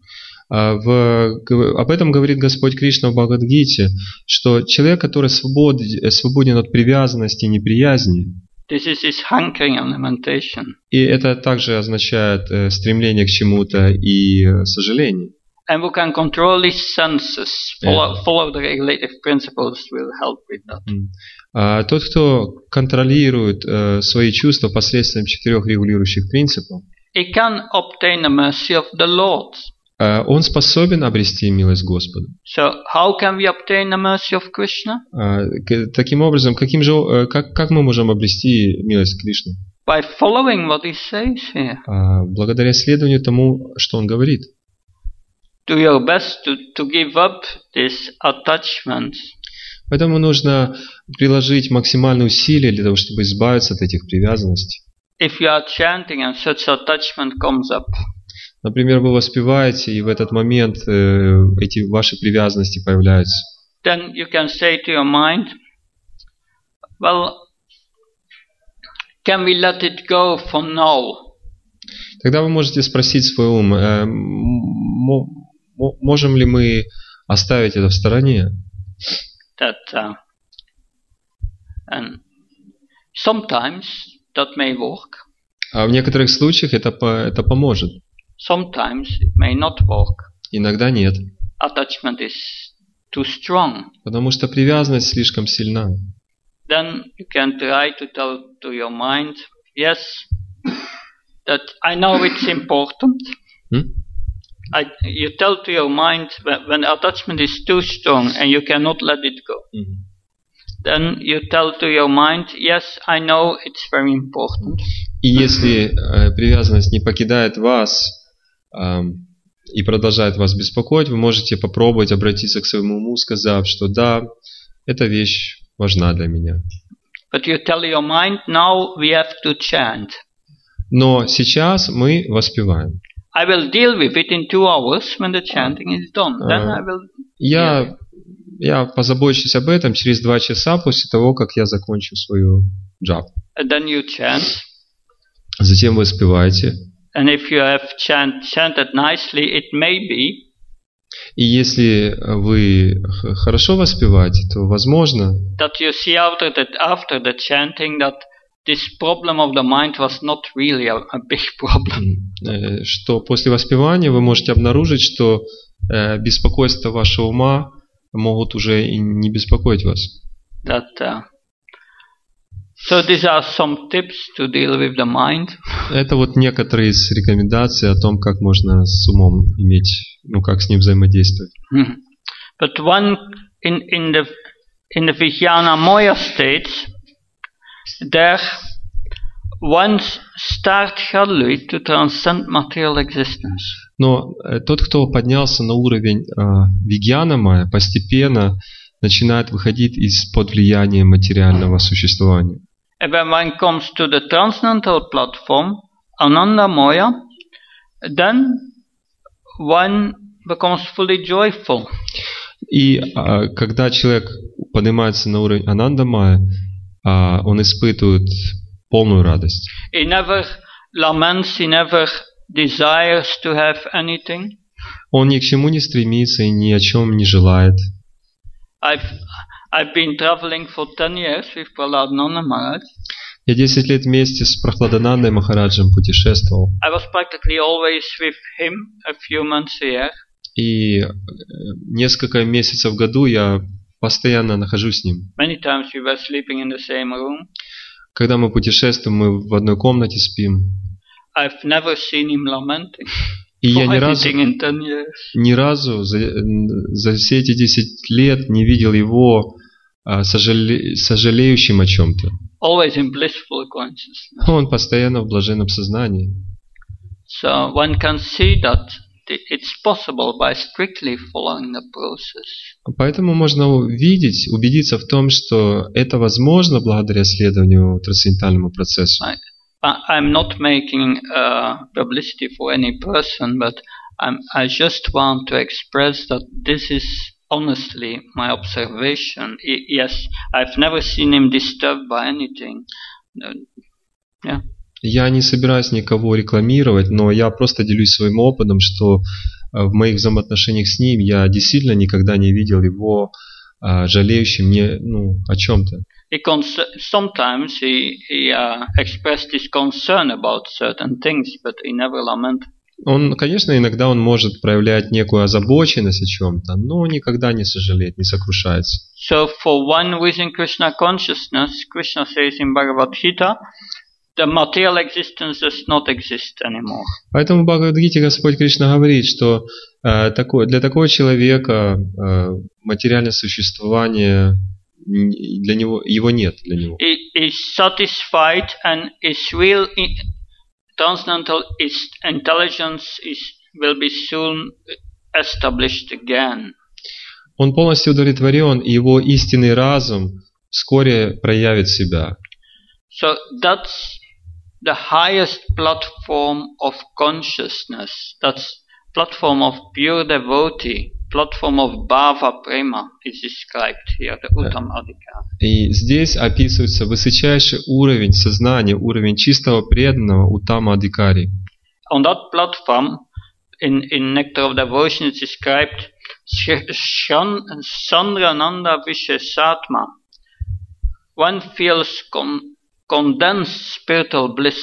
В, об этом говорит Господь Кришна в Бхагавад-гите, что человек, который свободен, свободен от привязанности и неприязни, this is his hankering and lamentation. И это также означает э, стремление к чему-то и э, сожаление. And who can control his senses, follow, yeah. follow the regulative principles will help with that. А тот, кто контролирует э, свои чувства посредством четырех регулирующих принципов, he can obtain the mercy of the Lord. Uh, он способен обрести милость Господа. So how can we obtain the mercy of Krishna? Uh, к, таким образом, каким же, uh, как, как мы можем обрести милость Кришны? By following what he says here. Uh, благодаря следованию тому, что он говорит. Do your best to, to give up this attachment. Поэтому нужно приложить максимальные усилия для того, чтобы избавиться от этих привязанностей. If you are chanting and such attachment comes up. Например, вы воспеваете, и в этот момент э, эти ваши привязанности появляются. Then you can say to your mind, well, can we let it go for now? Тогда вы можете спросить свой ум, э, можем ли мы оставить это в стороне? That, uh, and sometimes that may work. А в некоторых случаях это, это поможет. Sometimes it may not work. Иногда нет. Attachment is too strong. Потому что привязанность слишком сильна. Then you can try to tell to your mind, yes, that I know it's important. Hmm? I, you tell to your mind when, when attachment is too strong and you cannot let it go. Mm-hmm. Then you tell to your mind, yes, I know it's very important. И если э, привязанность не покидает вас э, и продолжает вас беспокоить, вы можете попробовать обратиться к своему уму, сказав, что да, эта вещь важна для меня. But you tell your mind, now we have to chant. Но сейчас мы воспеваем. I will deal with it in two hours when the chanting is done. Then I will. Я, я позабочусь об этом через два часа после того, как я закончу свою джап. And then you chant. Затем вы спеваете. And if you have chant, chanted nicely, it may be. И если вы хорошо воспеваете, то возможно, that you see after that after the chanting that this problem of the mind was not really a, a big problem. Что после воспевания вы можете обнаружить, что э, беспокойство вашего ума могут уже и не беспокоить вас. That, uh, so these are some tips to deal with the mind. Это вот некоторые из рекомендаций о том, как можно с умом иметь, ну как с ним взаимодействовать. But one in in the in the Vijnana Moya state, there one starts gradually to transcend material existence. Но тот, кто поднялся на уровень э, Вигьянамая, постепенно начинает выходить из-под влияния материального существования. And when one comes to the transcendental platform, Ananda Moya, then one becomes fully joyful. И э, когда человек поднимается на уровень Анандамая, э, он испытывает полную радость. He never laments, he never desires to have anything. Он ни к чему не стремится и ни о чем не желает. I've I've been traveling for ten years with Prahladananda Maharaj. Я десять лет вместе с Прахладанандой Махараджем путешествовал. I was practically always with him a few months a year. И несколько месяцев в году я постоянно нахожусь с ним. Many times we were sleeping in the same room. Когда мы путешествуем, мы в одной комнате спим. I've never seen him lamenting. И я ни разу, in ten years. ни разу за, за все эти десять лет не видел его а, сожале, сожалеющим о чем-то. Always in blissful consciousness. Он постоянно в блаженном сознании. So one can see that it's possible by strictly following the process. Поэтому можно увидеть, убедиться в том, что это возможно благодаря следованию трансцендентальному процессу. I, I'm not making uh, publicity for any person, but I'm, I just want to express that this is honestly my observation. I, yes, I've never seen him disturbed by anything. Uh, yeah. Я не собираюсь никого рекламировать, но я просто делюсь своим опытом, что в моих взаимоотношениях с ним я действительно никогда не видел его uh, жалеющим не, ну, о чем-то. He sometimes he, he uh, expressed his concern about certain things, but he never lamented. Он, конечно, иногда он может проявлять некую озабоченность о чем-то, но никогда не сожалеет, не сокрушается. So for one within Krishna consciousness, Krishna says in Bhagavad Gita, the material existence does not exist anymore. Поэтому в Бхагавад-гите Господь Кришна говорит, что э, такое, для такого человека э, материальное существование для него, его нет для него. He is satisfied and his real transcendental intelligence is, will be soon established again. Он полностью удовлетворен, и его истинный разум вскоре проявит себя. So that's the highest platform of consciousness. That's platform of pure devotee. Platform of Bhava Prema is described here, the Uttamadhikari. И здесь описывается высочайший уровень сознания, уровень чистого преданного Уттама-адхикари. On that platform, in, in Nectar of Devotion, it's described Chandrananda Vishesatma. One feels con, condensed spiritual bliss.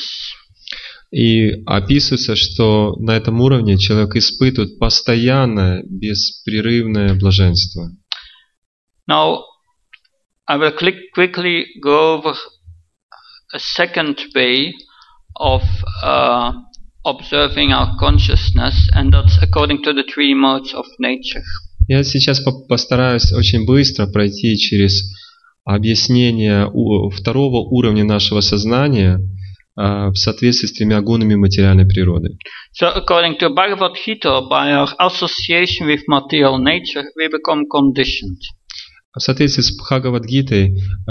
И описывается, что на этом уровне человек испытывает постоянное, беспрерывное блаженство. Now, I will click, quickly go over a second way of uh, observing our consciousness, and that's according to the three modes of nature. Я сейчас постараюсь очень быстро пройти через объяснение второго уровня нашего сознания в соответствии с тремя гунами материальной природы. So, according to Bhagavad Gita, by our association with material nature, we become conditioned. В соответствии с Бхагавад-гитой,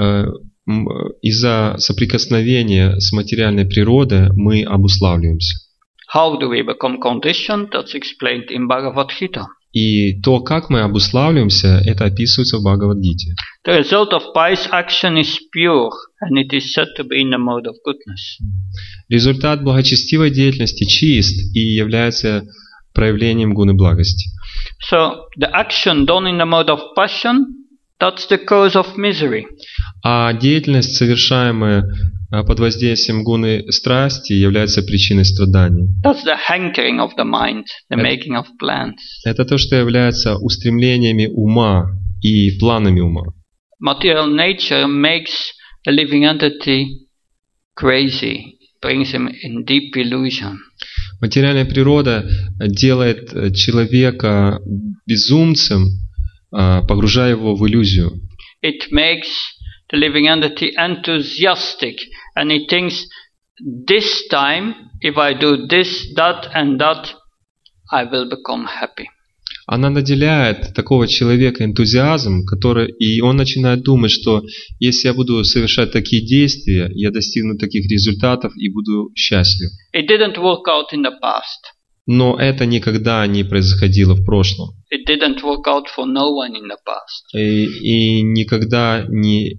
из-за соприкосновения с материальной природой мы обуславливаемся. How do we become conditioned? That's explained in Bhagavad Gita. И то, как мы обуславливаемся, это описывается в Бхагавад-гите. The result of pious action is pure, and it is said to be in the mode of goodness. Результат благочестивой деятельности чист и является проявлением гуны благости. So, the action done in the mode of passion, that's the cause of misery. А деятельность, совершаемая под воздействием гуны страсти, является причиной страданий. That's the hankering of the mind, the making of plans. Это то, что является устремлениями ума и планами ума. Material nature makes the living entity crazy, brings him in deep illusion. Материальная природа делает человека безумцем, погружая его в иллюзию. It makes the living entity enthusiastic, and he thinks, this time, if I do this, that and that, I will become happy. Она наделяет такого человека энтузиазмом, который, и он начинает думать, что если я буду совершать такие действия, я достигну таких результатов и буду счастлив. It didn't work out in the past. Но это никогда не происходило в прошлом. It didn't work out for no one in the past. И, и никогда не...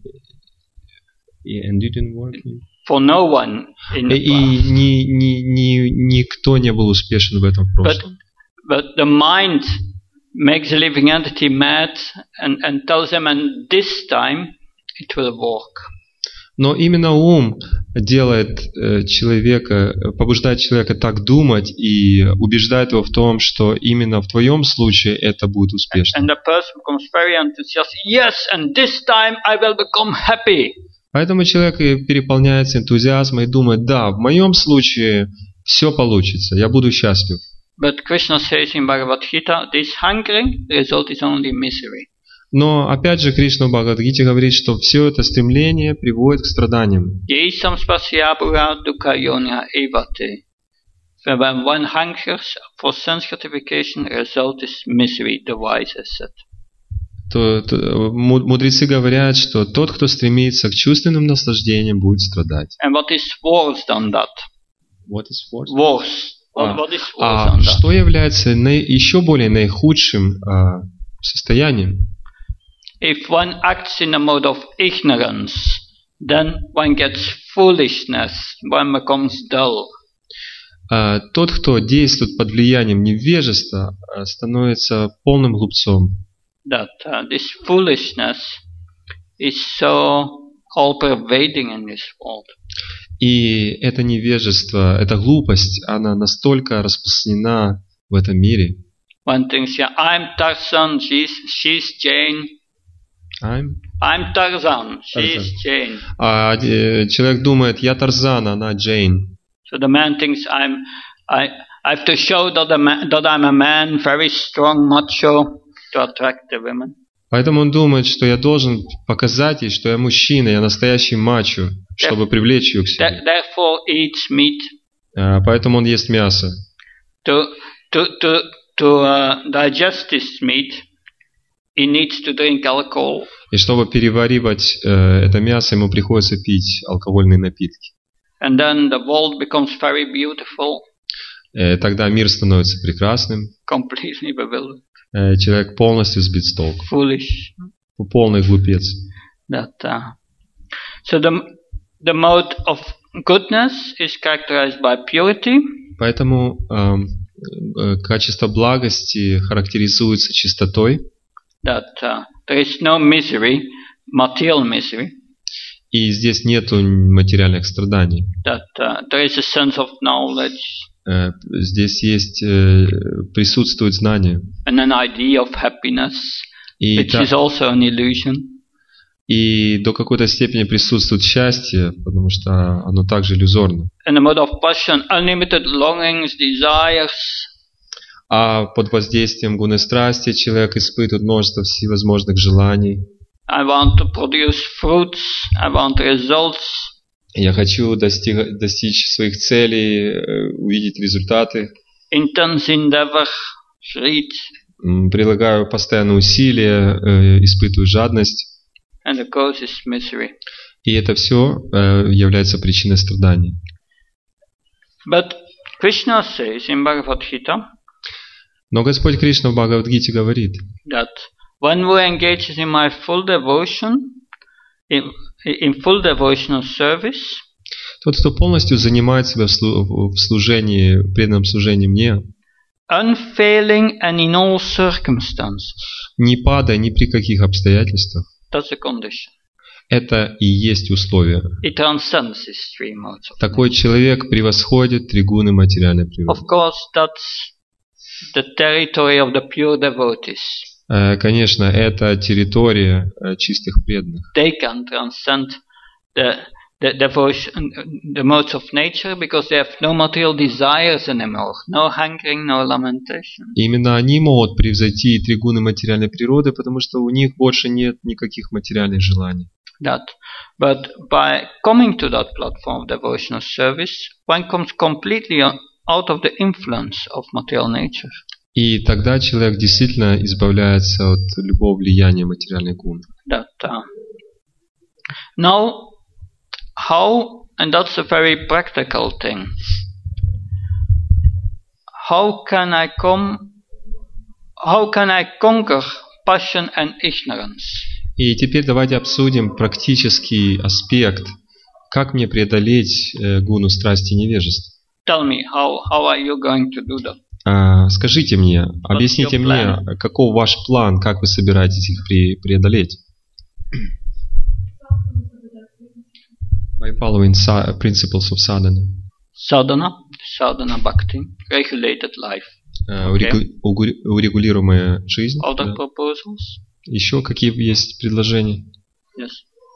And didn't work. For no one in the и past. ни, ни, ни, никто не был успешен в этом в прошлом. But, but the mind makes the living entity mad and, and tells them, and this time it will work. Но именно ум делает человека, побуждает человека так думать и убеждает его в том, что именно в твоем случае это будет успешно. And the person becomes very enthusiastic. Yes, and this time I will become happy. Поэтому человек переполняется энтузиазмом и думает: да, в моем случае все получится, я буду счастлив. But Krishna says in Bhagavad Gita, this hungering result is only misery. Но опять же Кришна в Бхагавад-гите говорит, что все это стремление приводит к страданиям. When one hungers for sense gratification, result is misery, the wise has said. То, то, мудрецы говорят, что тот, кто стремится к чувственным наслаждениям, будет страдать. And what is worse than that? What is worse? Worse. А, what is worse а than что that? является наи, еще более наихудшим а, состоянием? If one acts in a mode of ignorance, then one gets foolishness, one becomes dull. А, тот, кто действует под влиянием невежества, становится полным глупцом. That uh, this foolishness is so all-pervading in this world. И это невежество, эта глупость, она настолько распространена в этом мире. One thinks, yeah, I'm Tarzan, she's, she's Jane. I'm, I'm Tarzan, she's Tarzan. Jane. А э, человек думает: я Тарзан, она Джейн. So the man thinks, I'm, I, I have to show that, a man, that I'm a man, very strong, macho, to attract the women. Поэтому он думает, что я должен показать ей, что я мужчина, я настоящий мачо, чтобы привлечь ее к себе. Therefore eats meat. А, поэтому он ест мясо. To, to, to, to uh, digest this meat, he needs to drink alcohol. И чтобы переваривать э, это мясо, ему приходится пить алкогольные напитки. And then the world becomes very beautiful. Э, тогда мир становится прекрасным. Completely bewildered. Э, человек полностью сбит с толку. Foolish. Полный глупец. That, uh, so the, the mode of goodness is characterized by purity. Поэтому э, э, качество благости характеризуется чистотой. That uh, there is no misery, material misery. И здесь нету материальных страданий. That uh, there is a sense of knowledge. Э, здесь есть, э, присутствует знание. And an idea of happiness, И, which та, is also an illusion. и до какой-то степени присутствует счастье, потому что оно также иллюзорно. In the mode of passion, unlimited longings, desires. А под воздействием гуны страсти человек испытывает множество всевозможных желаний. I want to produce fruits, I want results. Я хочу достиг, достичь своих целей, увидеть результаты. Intense endeavor, greed. Прилагаю постоянные усилия, испытываю жадность. And the cause is misery. И это все является причиной страданий. But Krishna says in Bhagavad Gita, но Господь Кришна в Бхагавад-гите говорит, that one who engages in my full devotion, in, in full devotional service, тот, кто полностью занимает себя в служении, в преданном служении мне, unfailing and in all circumstances, не падая ни при каких обстоятельствах, that's the condition. Это и есть условие. It transcends these three modes. Такой человек превосходит три гуны материальной природы. Of course, that's the territory of the pure devotees. Конечно, это территория чистых преданных. They can transcend the the devotion, the modes of nature, because they have no material desires anymore, no hungering, no lamentation. Именно они могут превзойти три гуны материальной природы, потому что у них больше нет никаких материальных желаний. That, but by coming to that platform of devotional service, one comes completely out of the influence of material nature. И тогда человек действительно избавляется от любого влияния материальной гуны. That, uh, now, how, and that's a very practical thing, how can I come, how can I conquer passion and ignorance? И теперь давайте обсудим практический аспект, как мне преодолеть э, гуну страсти и невежества. Tell me, how, how are you going to do that? А, скажите мне, объясните мне, каков ваш план, как вы собираетесь их пре- преодолеть? By following sa- principles of sadhana. Sadhana, sadhana bhakti, regulated life. Uh, урегу- угу- урегулируемая жизнь. Other Да. proposals? Еще какие есть предложения? Yes.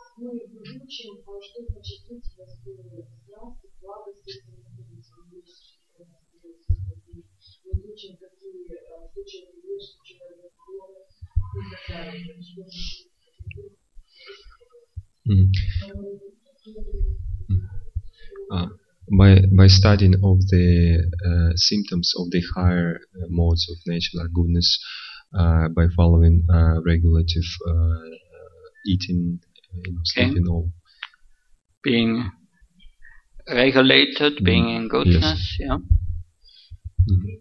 Mm. Uh, by by studying of the uh, symptoms of the higher uh, modes of nature, like goodness, uh, by following uh, regulative uh, eating, you know, Okay. sleeping, all. Being regulated, Mm. being in goodness, Yes. yeah. Mhm.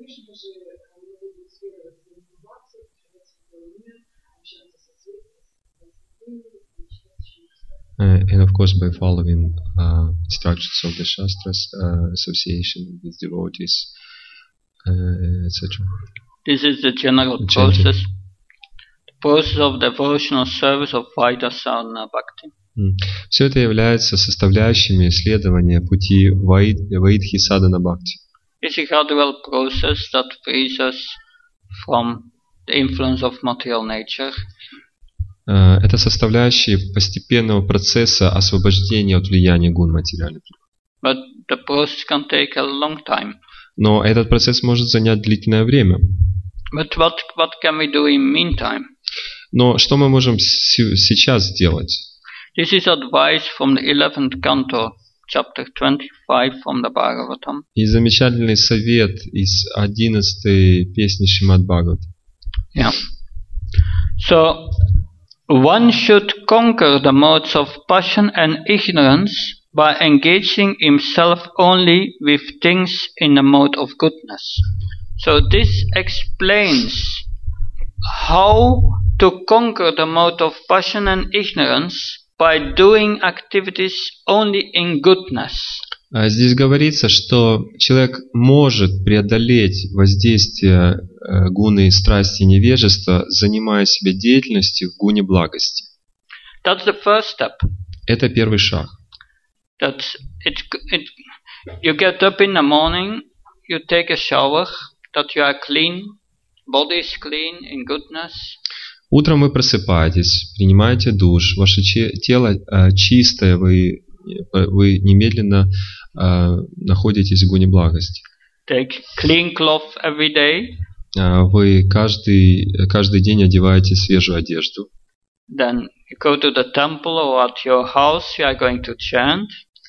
Uh, and of course, by following uh, instructions of the Shastras, uh, association with devotees, uh, et cetera. This is the general Chanting. process. The process of devotional service of Vaidya Sadhana Bhakti. Все это является составляющими исследования пути Ваид, Ваидхи Садана Бхакти. It's a gradual process that frees us from the influence of material nature. Uh, это составляющие постепенного процесса освобождения от влияния гун материальных. But the process can take a long time. Но этот процесс может занять длительное время. But what, what can we do in meantime? Но что мы можем с- сейчас сделать? This is advice from the eleventh canto, chapter twenty-five from the Bhagavatam. И замечательный совет из одиннадцатой песни Шримад Бхагават. Yeah. So, one should conquer the modes of passion and ignorance by engaging himself only with things in the mode of goodness. So this explains how to conquer the mode of passion and ignorance by doing activities only in goodness. А здесь говорится, что человек может преодолеть воздействие э, гуны страсти и невежества, занимая себя деятельностью в гуне благости. That's the first step. Это первый шаг. That it, it, you get up in the morning, you take a shower, that you are clean, body is clean in goodness. Утром вы просыпаетесь, принимаете душ, ваше че- тело э, чистое, вы, вы немедленно э, находитесь в гуне благости. Take clean cloth every day. Э, вы каждый, каждый день одеваете свежую одежду. Then you go to the temple or at your house, you are going to chant.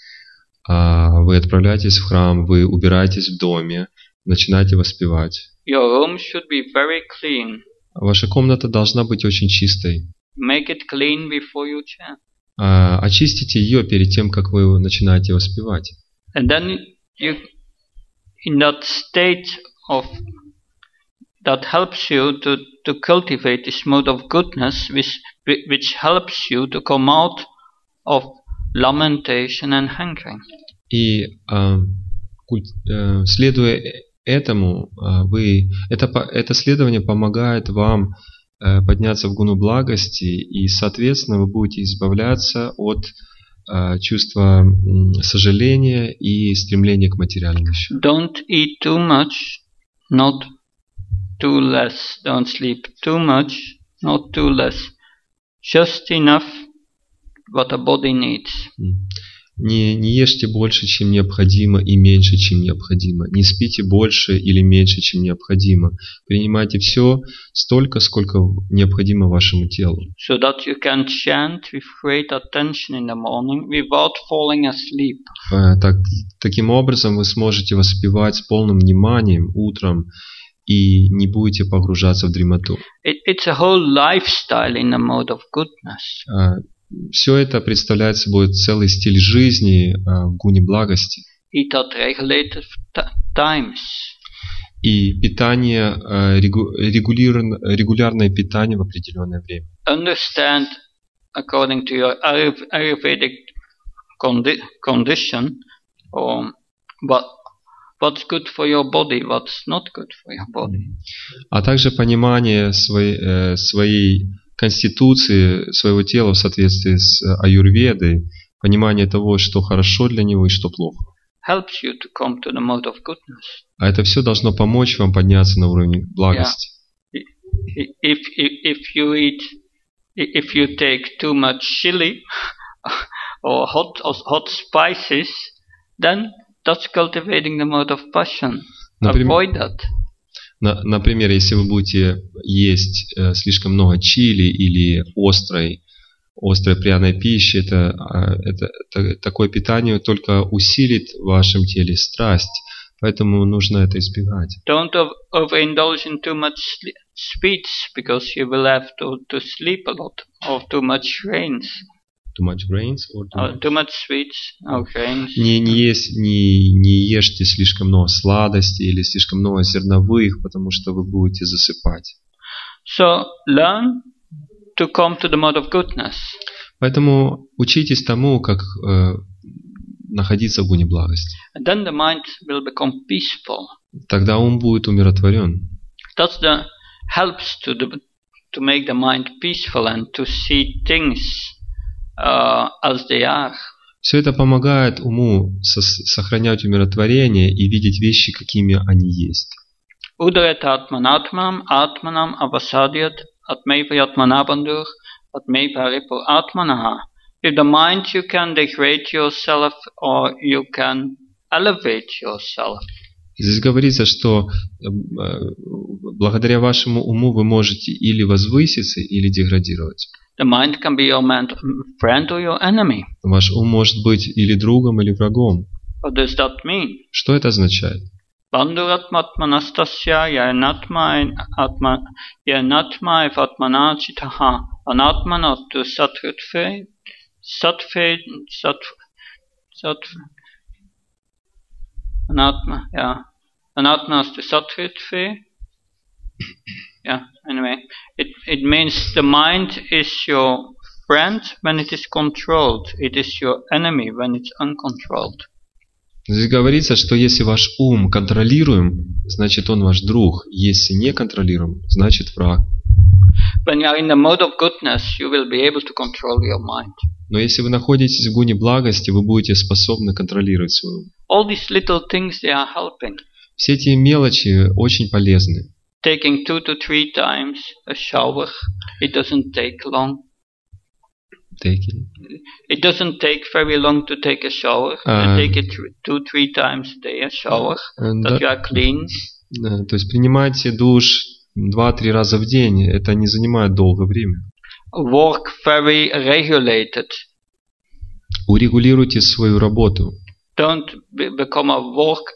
Э, вы отправляетесь в храм, вы убираетесь в доме, начинаете воспевать. Your room should be very clean. Ваша комната должна быть очень чистой. Make it clean before you chant. А, очистите ее перед тем, как вы начинаете воспевать. And then you, in that state of, that helps you to, to cultivate this mode of goodness, which, which helps you to come out of lamentation and hankering. И а, куль- а, следуя этому, а, вы, это, по- это следование помогает вам а, подняться в гуну благости, и, соответственно, вы будете избавляться от а, чувства м, сожаления и стремления к материальным вещам. Don't eat too much, not too less. Don't sleep too much, not too less. Just enough what the body needs. М. Не, не ешьте больше, чем необходимо, и меньше, чем необходимо. Не спите больше или меньше, чем необходимо. Принимайте все столько, сколько необходимо вашему телу. So that you can chant with great attention in the morning without falling asleep. Э, Так, таким образом вы сможете воспевать с полным вниманием утром и не будете погружаться в дремоту. It, it's a whole lifestyle in the mode of goodness. Все это представляет собой целый стиль жизни э, в гуне благости. Eat at regulated t- times. И питание, э, регу- регулирн- регулярное питание в определенное время. Understand according to your Ayur- Ayurvedic condi- condition or what what's good for your body, what's not good for your body. А также понимание своей, э, своей конституции, своего тела в соответствии с аюрведой, понимание того, что хорошо для него и что плохо. Helps you to come to the mode of goodness. А это все должно помочь вам подняться на уровень благости. Yeah. If, if, if you eat, if you take too much chili or hot, or hot spices, then that's cultivating the mode of passion. Например, Avoid that. На, например, если вы будете есть э, слишком много чили или острой, острой пряной пищи, это, э, это, это такое питание только усилит в вашем теле страсть, поэтому нужно это избегать. Don't overindulge in too much sweets, because you will have to, to sleep a lot, or too much grains. Too much grains or too, Uh, much... too much sweets or grains. Не, не, есть, не, не ешьте слишком много сладостей или слишком много зерновых, потому что вы будете засыпать. So learn to come to the mode of goodness. Поэтому учитесь тому, как э, находиться в гуне благости. And then the mind will become peaceful. Тогда ум будет умиротворен. That's the helps to the to make the mind peaceful and to see things uh, as they are. Все это помогает уму со- сохранять умиротворение и видеть вещи, какими они есть. Udaret atmanatmanam atmanam avasadyat atmevayatmanabandur atmevaripo atmanaha. If the mind you can degrade yourself or you can elevate yourself. Здесь говорится, что э, благодаря вашему уму вы можете или возвыситься, или деградировать. The mind can be your man, friend or your enemy. Ваш ум может быть или другом, или врагом. What does that mean? Что это означает? Bandhuratmatmanastasya yanatma atma yanatma evatmana chitaha anatmanatu sattve sattve sattve anatma yeah anatmastu sattve yeah anyway it it means the mind is your friend when it is controlled, it is your enemy when it's uncontrolled. Здесь говорится, что если ваш ум контролируем, значит он ваш друг. Если не контролируем, значит враг. When you are in the mode of goodness, you will be able to control your mind. Но если вы находитесь в гуне благости, вы будете способны контролировать свой ум. All these little things, they are helping. Все эти мелочи очень полезны. Taking two to three times a shower, it doesn't take long. Taking. It doesn't take very long to take a shower. Uh, you take it two, three times a day, a shower, that да, you are clean. Да, то есть принимайте душ два-три раза в день. Это не занимает долгое время. Work very regulated. Урегулируйте свою работу. Don't be, become a work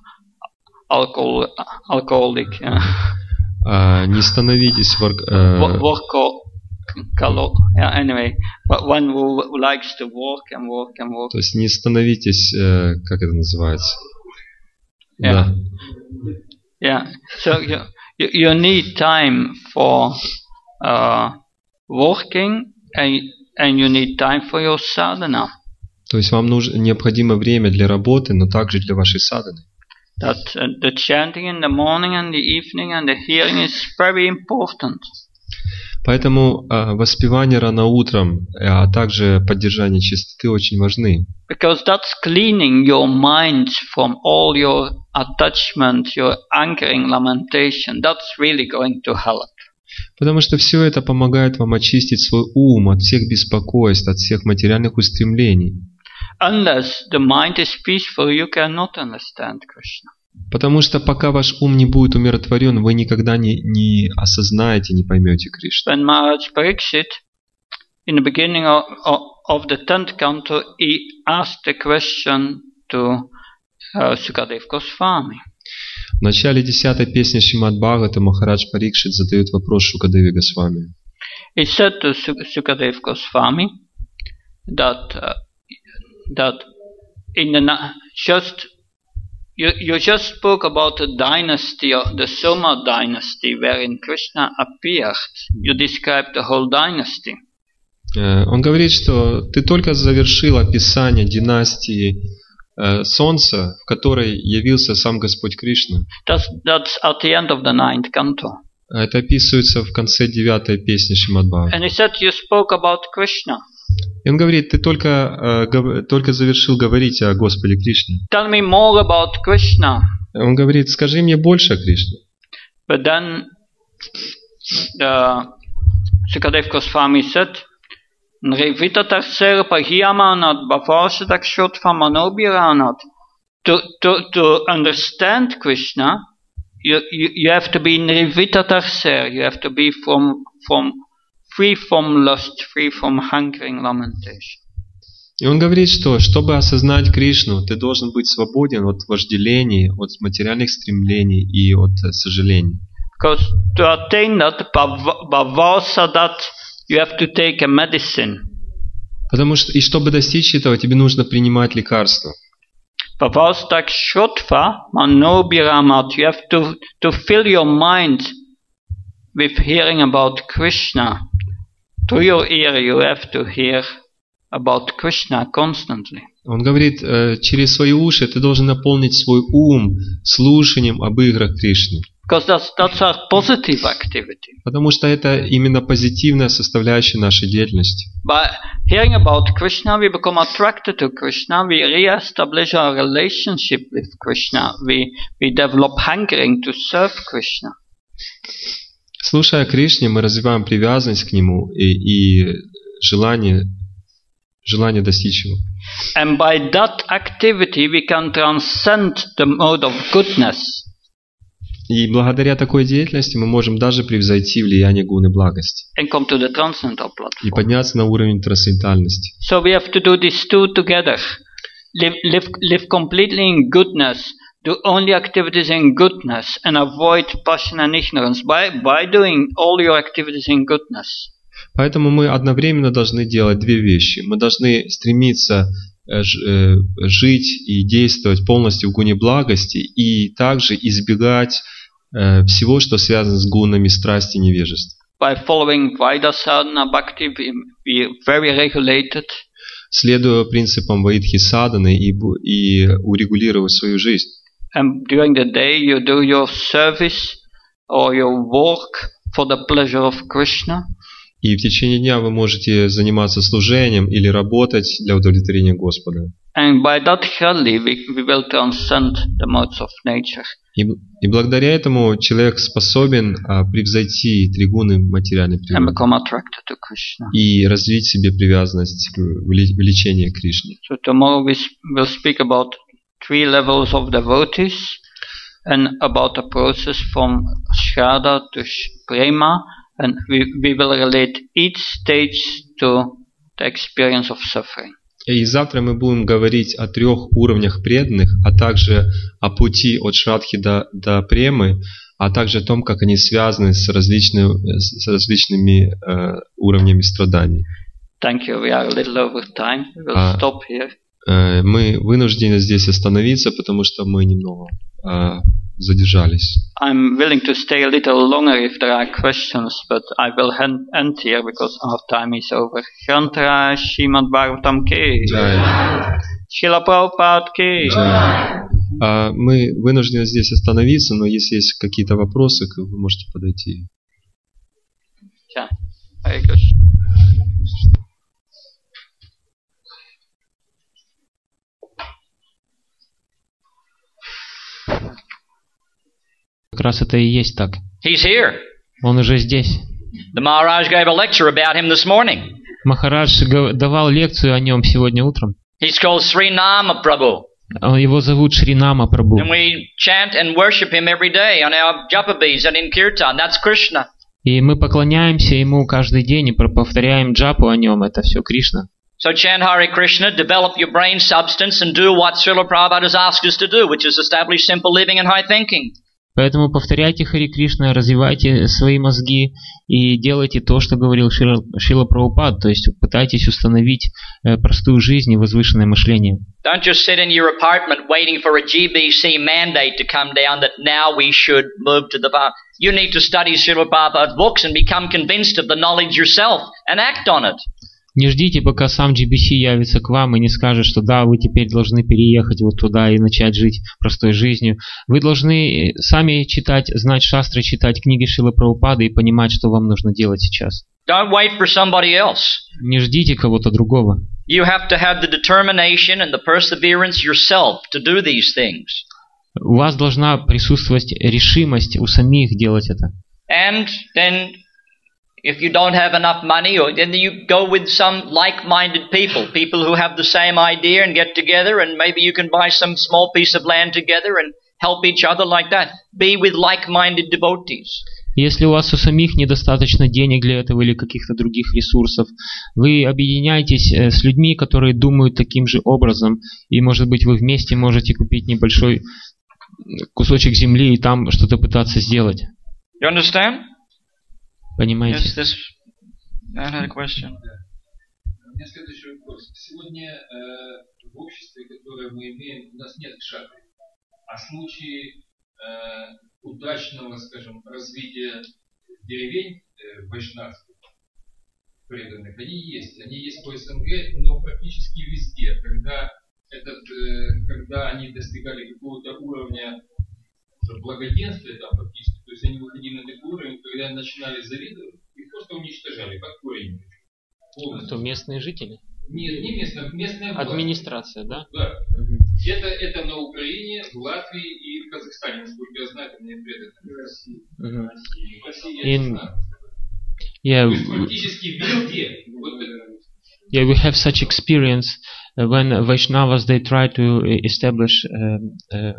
alcohol, alcoholic. Yeah. Uh, не становитесь work, uh, work Color. Yeah, anyway, but one who likes to work and work and work. То есть не становитесь, э, как это называется? Yeah. Да. Yeah. So you, you you need time for uh, working and and you need time for your sadhana. То есть вам нужно необходимо время для работы, но также для вашей садханы. That uh, the chanting in the morning and the evening and the hearing is very important. Поэтому э, воспевание рано утром, а также поддержание чистоты очень важны. Because that's cleaning your mind from all your attachment, your anchoring lamentation. That's really going to help. Потому что все это помогает вам очистить свой ум от всех беспокойств, от всех материальных устремлений. Unless the mind is peaceful, you cannot understand Krishna. Потому что пока ваш ум не будет умиротворен, вы никогда не, не осознаете, не поймете Кришну. When Maharaj Parikshit, in the beginning of, of the tenth canto, he asked the question to uh, Sukadev Goswami. В начале десятой песни Шримад Бхагавата Махарадж Парикшит задает вопрос Шукадеве Госвами. He said to Sukadev Goswami that uh, that in the just You, you just spoke about the dynasty, the Soma dynasty, wherein Krishna appeared. You described the whole dynasty. Он говорит, что ты только завершил описание династии э, солнца, в которой явился сам Господь Кришна. That's, that's at the end of the ninth canto. Это описывается в конце девятой песни Шримад-Бхагаватам. And he said, you spoke about Krishna. И он говорит, ты только, э, гов, только завершил говорить о Господе Кришне. Tell me more about Krishna. Он говорит, скажи мне больше о Кришне. But then the Sukadev Goswami said, Nrivita tarser pahiyamanat bhavashatak shotva manobiranat. To, to, to understand Krishna, you, you, you have to be Nrivita tarser. You have to be from, from, free from lust, free from hungering lamentation. И он говорит, что чтобы осознать Кришну, ты должен быть свободен от вожделений, от материальных стремлений и от сожалений. Because to attain that, bhavasa, that you have to take a medicine. Потому что и чтобы достичь этого, тебе нужно принимать лекарства. Bhavastak shrutva manobiramat. You have to to fill your mind with hearing about Krishna. Through your ear, you have to hear about Krishna constantly. Он говорит, через свои уши ты должен наполнить свой ум слушанием об играх Кришны. Because that's, that's our positive activity. Потому что это именно позитивная составляющая нашей деятельности. By hearing about Krishna, we become attracted to Krishna. We re-establish our relationship with Krishna. We, we develop hankering to serve Krishna. Слушая Кришне, мы развиваем привязанность к Нему и, и желание, желание достичь Его. And by that activity, we can transcend the mode of goodness. И благодаря такой деятельности мы можем даже превзойти влияние гуны благости. And come to the transcendental platform. И подняться на уровень трансцендентальности. So we have to do these two together. Live, live, live completely in goodness. Do only activities in goodness and avoid passion and ignorance by, by doing all your activities in goodness. Поэтому мы одновременно должны делать две вещи. Мы должны стремиться жить и действовать полностью в гуне благости и также избегать всего, что связано с гунами страсти и невежества. By following Vaidha sadhana bhakti, we, we are very regulated. Следуя принципам Вайдхи садханы и, и урегулировать свою жизнь. And during the day you do your service or your work for the pleasure of Krishna. И в течение дня вы можете заниматься служением или работать для удовлетворения Господа. And by that hardly we, we will transcend the modes of nature. И, и благодаря этому человек способен а, превзойти три гуны материальной природы. And become attracted to Krishna. И развить в себе привязанность к влечению к Кришне. So tomorrow we will speak about three levels of devotees and about the process from Shraddha to Prema. And we, we will relate each stage to the experience of suffering. И завтра мы будем говорить о трех уровнях преданных, а также о пути от Шрадхи до, до Премы, а также о том, как они связаны с, различными, с различными э, уровнями страданий. Thank you. We are a little over time. We will а, stop here. Э, мы вынуждены здесь остановиться, потому что мы немного э, задержались. I'm willing to stay a little longer if there are questions, but I will end here because our time is over. Shantara Srimad Bhagavatam ki. Srila Prabhupada ki. А, мы вынуждены здесь остановиться, но если есть какие-то вопросы, вы можете подойти. Yeah. Very good. Как раз это и есть так. He's here. Он уже здесь. The Maharaj gave a lecture about him this morning. Махарадж давал лекцию о нем сегодня утром. He's called Sri Nama Prabhu. Его зовут Шри Нама Прабху. And we chant and worship him every day on our japabis and in kirtan. That's Krishna. И мы поклоняемся ему каждый день и повторяем джапу о нем. Это все Кришна. So chant Hare Krishna, develop your brain substance and do what Srila Prabhupada has asked us to do, which is establish simple living and high thinking. Поэтому повторяйте Хари Кришна, развивайте свои мозги и делайте то, что говорил Шрила, Шрила Прабхупад, то есть пытайтесь установить э, простую жизнь и возвышенное мышление. Don't just sit in your apartment waiting for a G B C mandate to come down that now we should move to the bar. You need to study Srila Prabhupada's books and become convinced of the knowledge yourself and act on it. Не ждите, пока сам джи би си явится к вам и не скажет, что да, вы теперь должны переехать вот туда и начать жить простой жизнью. Вы должны сами читать, знать шастры, читать книги Шрилы Прабхупады и понимать, что вам нужно делать сейчас. Don't wait for somebody else. Не ждите кого-то другого. You have to have the determination and the perseverance yourself to do these things. У вас должна присутствовать решимость у самих делать это. And then if you don't have enough money, or then you go with some like-minded people, people who have the same idea and get together, and maybe you can buy some small piece of land together and help each other like that. Be with like-minded devotees. Если у вас у самих недостаточно денег для этого или каких-то других ресурсов, вы объединяйтесь с людьми, которые думают таким же образом, и, может быть, вы вместе можете купить небольшой кусочек земли и там что-то пытаться сделать. You understand? Понимаете? Yes, this... I had a question. У меня следующий вопрос. Сегодня э, в обществе, которое мы имеем, у нас нет кшатры. А случаи э, удачного, скажем, развития деревень э, вайшнавских, преданных, они есть. Они есть по СНГ, но практически везде. Когда, этот, э, когда они достигали какого-то уровня благоденствия, там фактически, то есть они выходили на такой уровень, когда начинали завидовать, их просто уничтожали, под корень. Кто, местные жители? Нет, не местная, местная власть. Администрация, да? Да. Угу. Это, это на Украине, в Латвии и в Казахстане, насколько я знаю, это мне предано. В России. Угу. В России я In... не знаю. Yeah. То есть практически везде. Вот это. Yeah, we have such experience uh, when Vaishnavas they try to establish um, uh,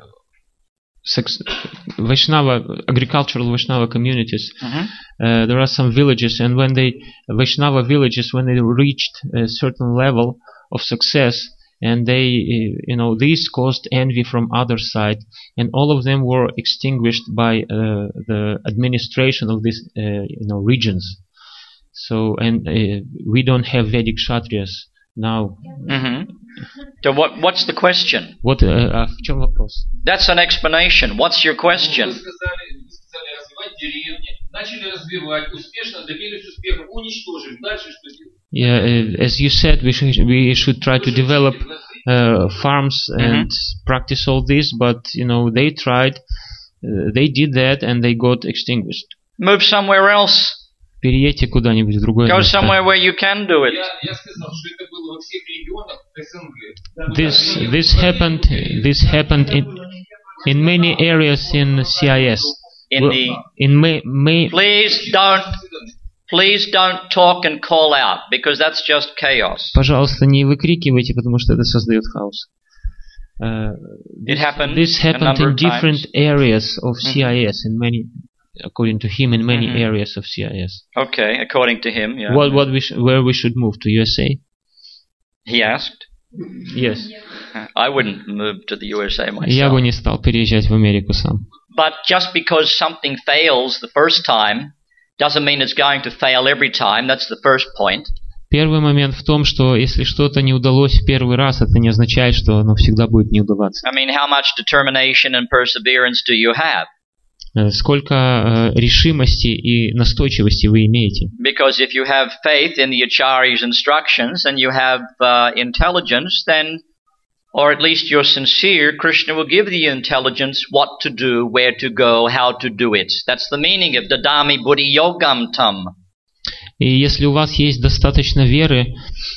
Sex, Vaishnava, agricultural Vaishnava communities. Mm-hmm. Uh, there are some villages, and when they Vaishnava villages, when they reached a certain level of success, and they, you know, these caused envy from other side, and all of them were extinguished by uh, the administration of these, uh, you know, regions. So, and uh, we don't have Vedic Kshatriyas now. Mm-hmm. So what, what's the question? Вот, uh, в чем вопрос? That's an explanation. What's your question? Вы сказали, вы сказали развивать деревни, начали развивать, успешно добились успеха, уничтожили. Дальше что делать? Yeah, uh, as you said, we should we should try to develop uh, farms and mm-hmm. practice all this, but you know they tried, uh, they did that, and they got extinguished. Move somewhere else. Переедьте куда-нибудь в другое Go место. somewhere where you can do it. Я, я сказал, что это было во всех регионах СНГ. This this happened this happened in in many areas in C I S. In Well, the in May, May please don't please don't talk and call out because that's just chaos. Пожалуйста, не выкрикивайте, потому что это создает хаос. Uh, It happened. This happened a number in of different times. areas of C I S, in many, according to him, in many Mhm. areas of C I S. Okay, according to him, yeah. What what we sh- where we should move to U S A? He asked. Yes. I wouldn't move to the U S A Я myself. бы не стал переезжать в Америку сам. But just because something fails the first time doesn't mean it's going to fail every time. That's the first point. Первый момент в том, что если что-то не удалось в первый раз, это не означает, что оно всегда будет не удаваться. I mean, how much determination and perseverance do you have? Э, Сколько э, решимости и настойчивости вы имеете? Because if you have faith in the Acharya's instructions and you have uh, intelligence, then, or at least you're sincere, Krishna will give you intelligence what to do, where to go, how to do it. That's the meaning of Dadami Buddhi Yogam Tam. И если у вас есть достаточно веры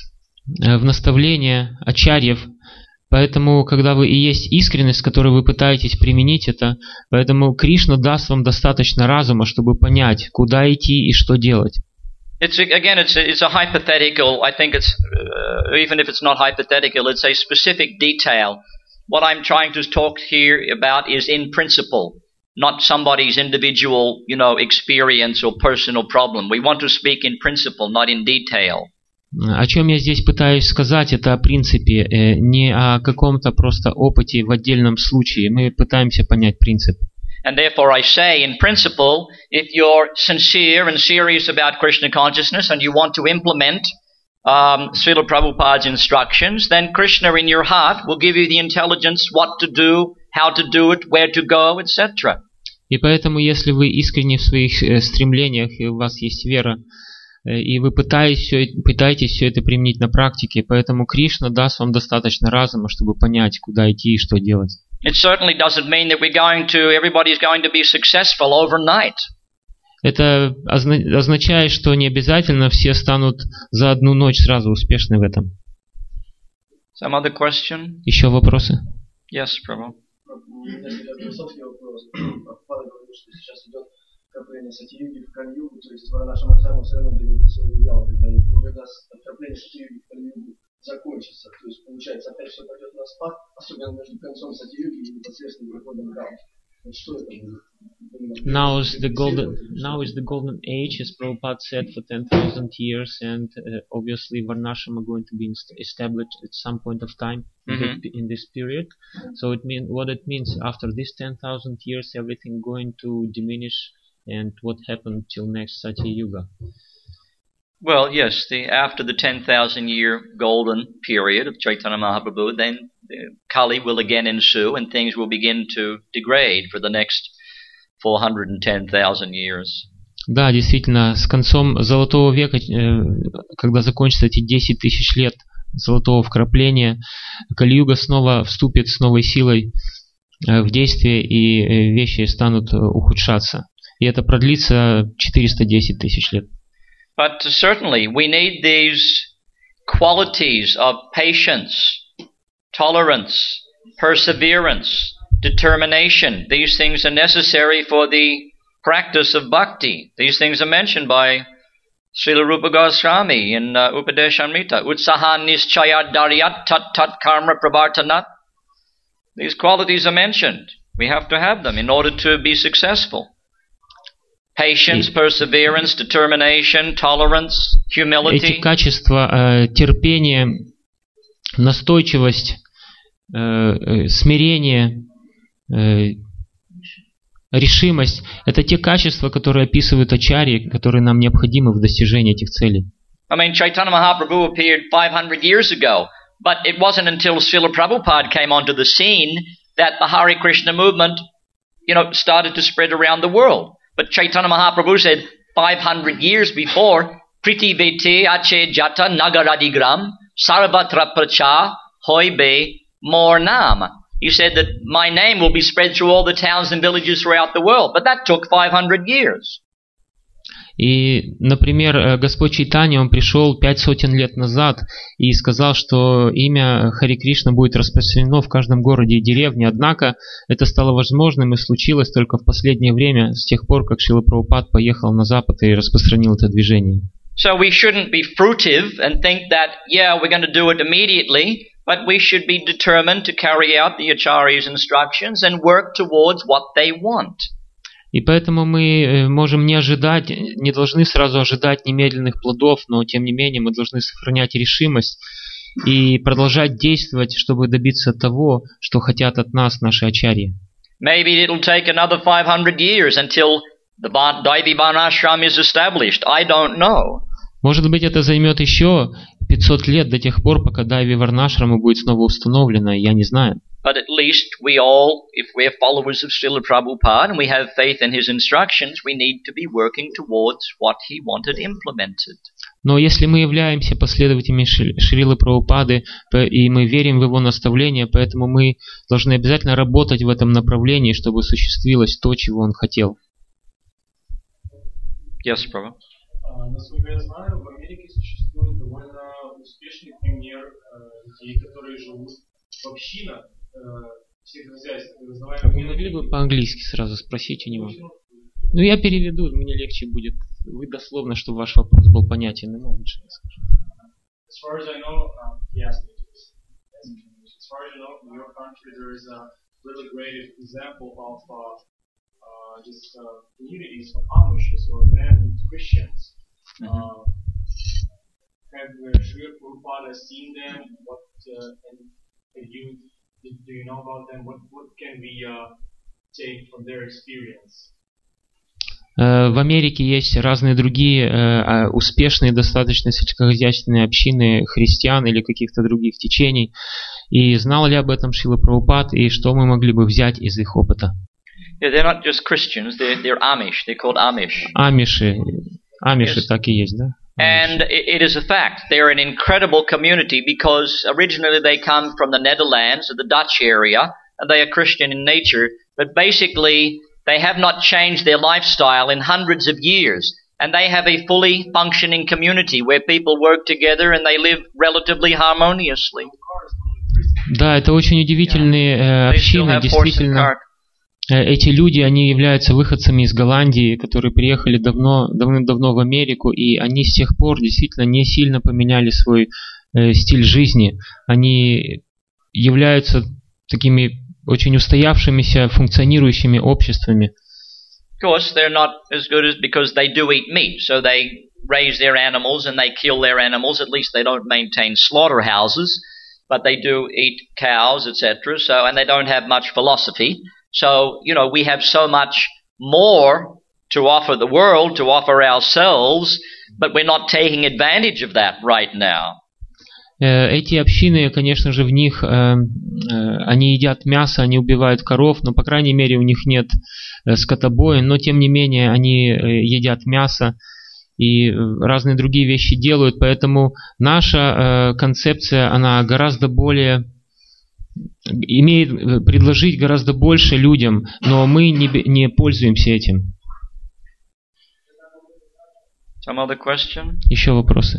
э, в наставления ачарьев, поэтому, когда вы и есть искренность, с которой вы пытаетесь применить это, поэтому Кришна даст вам достаточно разума, чтобы понять, куда идти и что делать. It's again, it's a, it's a hypothetical. I think it's uh, even if it's not hypothetical, it's a specific detail. What I'm trying to talk here about is in principle, not somebody's individual, you know, experience or personal problem. We want to speak in principle, not in detail. О чем я здесь пытаюсь сказать, это о принципе, э, не о каком-то просто опыте в отдельном случае. Мы пытаемся понять принцип. And therefore I say, in principle, if you're sincere and serious about Krishna consciousness and you want to implement um, Srila Prabhupada's instructions, then Krishna in your heart will give you the intelligence what to do, how to do it, where to go, et cetera. И поэтому, если вы искренне в своих э, стремлениях, и у вас есть вера и вы пытаетесь все, пытаетесь все это применить на практике, поэтому Кришна даст вам достаточно разума, чтобы понять, куда идти и что делать. It certainly doesn't mean that we're going to, everybody's going to be successful overnight. Это озна- означает, что не обязательно все станут за одну ночь сразу успешны в этом. Some other question? Еще вопросы? Yes, Prabhu. Философский вопрос. Прабхупада говорит, что сейчас идет вкрапление сати-юги в Кали-югу, то есть нашим отцам все равно дают своего идеала, когда, когда вкрапление сати-юги в Кали-югу закончится. То есть, получается, опять все пойдет на спад, особенно между концом сати-юги и непосредственным приходом Рамы. Что это будет? Now is the golden now is the golden age, as Prabhupada said, for ten thousand years, and uh, obviously Varnashram are going to be inst- established at some point of time in, Mm-hmm. the, in this period. So it mean what it means after this ten thousand years, everything going to diminish, and what happened till next Satya Yuga. Well, yes, the, after the ten thousand year golden period of Chaitanya Mahaprabhu, then the Kali will again ensue and things will begin to degrade for the next four hundred ten thousand years. Да, действительно, с концом Золотого века, э, когда закончатся эти десять тысяч лет Золотого вкрапления, Кали-юга снова вступит с новой силой э, в действие, и э, вещи станут э, ухудшаться. И это продлится четыреста десять тысяч лет. But certainly we need these qualities of patience, tolerance, perseverance, determination. These things are necessary for the practice of bhakti. These things are mentioned by Srila Rupa Goswami in uh, Upadeshamrita. Utsahan nischayat daryat tat tat karma pravartanat. These qualities are mentioned. We have to have them in order to be successful. Patience, perseverance, determination, tolerance, humility. Эти качества, э, терпение, настойчивость, э, э, смирение, э, решимость, это те качества, которые описывают ачарьи, которые нам необходимы в достижении этих целей. I mean, Chaitanya Mahaprabhu appeared five hundred years ago, but it wasn't until Srila Prabhupada came onto the scene that the Hare Krishna movement, you know, started to spread around the world. But Chaitanya Mahaprabhu said five hundred years before, Priti Vete Ache Jata Nagaradigram Sarvatra Pracha Hoibe Mornam. He said that my name will be spread through all the towns and villages throughout the world. But that took five hundred years. И, например, Господь Чайтанья, он пришел пять сотен лет назад и сказал, что имя Хари Кришна будет распространено в каждом городе и деревне. Однако это стало возможным и случилось только в последнее время, с тех пор, как Шрила Прабхупад поехал на Запад и распространил это движение. So we shouldn't be fruitive and think that, yeah, we're going to do it immediately, but we should be determined to carry out the Acharya's instructions and work towards what they want. И поэтому мы можем не ожидать, не должны сразу ожидать немедленных плодов, но тем не менее мы должны сохранять решимость и продолжать действовать, чтобы добиться того, что хотят от нас наши ачарьи. Maybe it'll take another five hundred years until the Daivi Varnashram is established. I don't know. Может быть, это займет еще пятьсот лет до тех пор, пока Дайви Варнашрама будет снова установлена, я не знаю. But at least we all, if we're followers of Srila Prabhupada and we have faith in his instructions, we need to be working towards what he wanted implemented. Но если мы являемся последователями Шрилы Прабхупады и мы верим в его наставления, поэтому мы должны обязательно работать в этом направлении, чтобы осуществилось то, чего он хотел. Yes, Prabhu. Насколько я знаю, в Америке существует довольно успешный пример людей, которые живут в общинах, всех хозяйств. Вы могли бы по-английски сразу спросить у него? Ну, я переведу, мне легче будет. Вы дословно, чтобы ваш вопрос был понятен, но лучше не скажу. As far as I know, um, he asked me to this. As far as I know, in your country there is a really great example of uh, uh, just uh, communities of Amishes or abandoned Christians. Mm-hmm. Uh, have uh, Srila Prabhupada seen them? What uh, and have you do you know about them? What what can we uh, take from their experience? В Америке есть разные другие э, успешные, достаточно сельскохозяйственные общины христиан или каких-то других течений. И знал ли об этом Шрила Прабхупад, и что мы могли бы взять из их опыта? Yeah, they're not just Christians, they're, they're Amish, they're called Amish. Амиши, Амиши Yes. так и есть, да? And it, it is a fact. They're an incredible community because originally they come from the Netherlands, or the Dutch area, and they are Christian in nature. But basically, they have not changed their lifestyle in hundreds of years. And they have a fully functioning community where people work together and they live relatively harmoniously. Да, это очень удивительные э, They still общины, have horse and действительно. cart. Эти люди, они являются выходцами из Голландии, которые приехали давно, давным-давно в Америку, и они с тех пор действительно не сильно поменяли свой э, стиль жизни. Они являются такими очень устоявшимися, функционирующими обществами. Of course, they're not as good as because they do eat meat, so they raise their animals and they kill their animals. At least they don't maintain slaughterhouses, but they do eat cows, et cetera. So, and they don't have much philosophy. So, you know, we have so much more to offer the world, to offer ourselves, but we're not taking advantage of that right now. Эти общины, конечно же, в них, э, э, они едят мясо, они убивают коров, но, по крайней мере, у них нет э, скотобоин, но, тем не менее, они э, едят мясо и разные другие вещи делают, поэтому наша э, концепция, она гораздо более, имеет предложить гораздо больше людям, но мы не, не пользуемся этим. Some other question? Еще вопросы?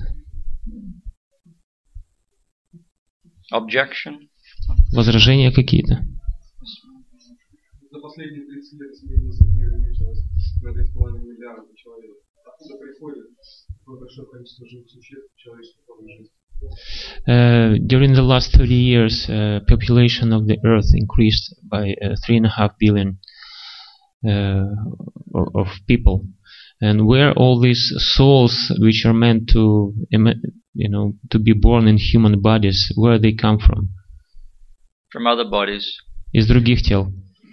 Objection? Возражения какие-то? За последние тридцать лет семейная семья уменьшилась на три с половиной миллиарда человек. Откуда приходит такое большое количество живых существ в человеческой форме жизни? Uh, during the last thirty years, uh, population of the Earth increased by uh, three and a half billion uh, of people. And where all these souls, which are meant to, you know, to be born in human bodies, where they come from? From other bodies. Из других тел.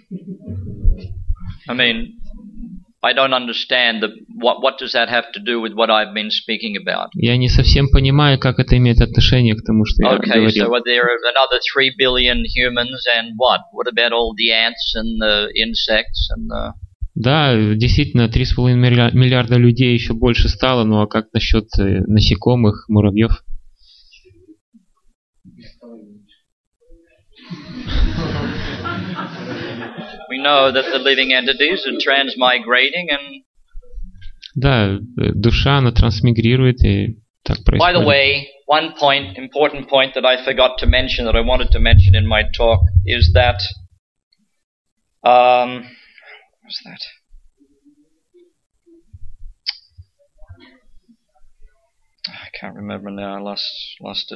I mean, I don't understand the, what what does that have to do with what I've been speaking about? Я не совсем понимаю, как это имеет отношение к тому, что я Okay, говорил. so there are another three billion humans, and what? What about all the ants and the insects and the... Да, действительно, три с половиной миллиарда людей еще больше стало, ну а как насчет насекомых, муравьев? We know that the living entities are transmigrating and... Да, душа, она трансмигрирует, и так происходит. By the way, one point, important point that I forgot to mention, that I wanted to mention in my talk, is that... Um, what's that? I can't remember now. I lost lost it.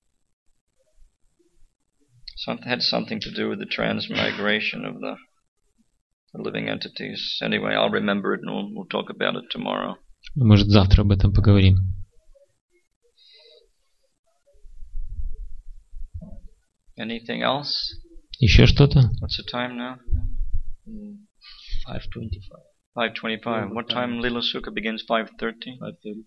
Something had something to do with the transmigration of the, the living entities. Anyway, I'll remember it and we'll, we'll talk about it tomorrow. Может, завтра об этом поговорим. Anything else? Еще что-то? What's the time now? five twenty-five. five twenty-five. What time Lila Sukha begins? five thirty? five thirty.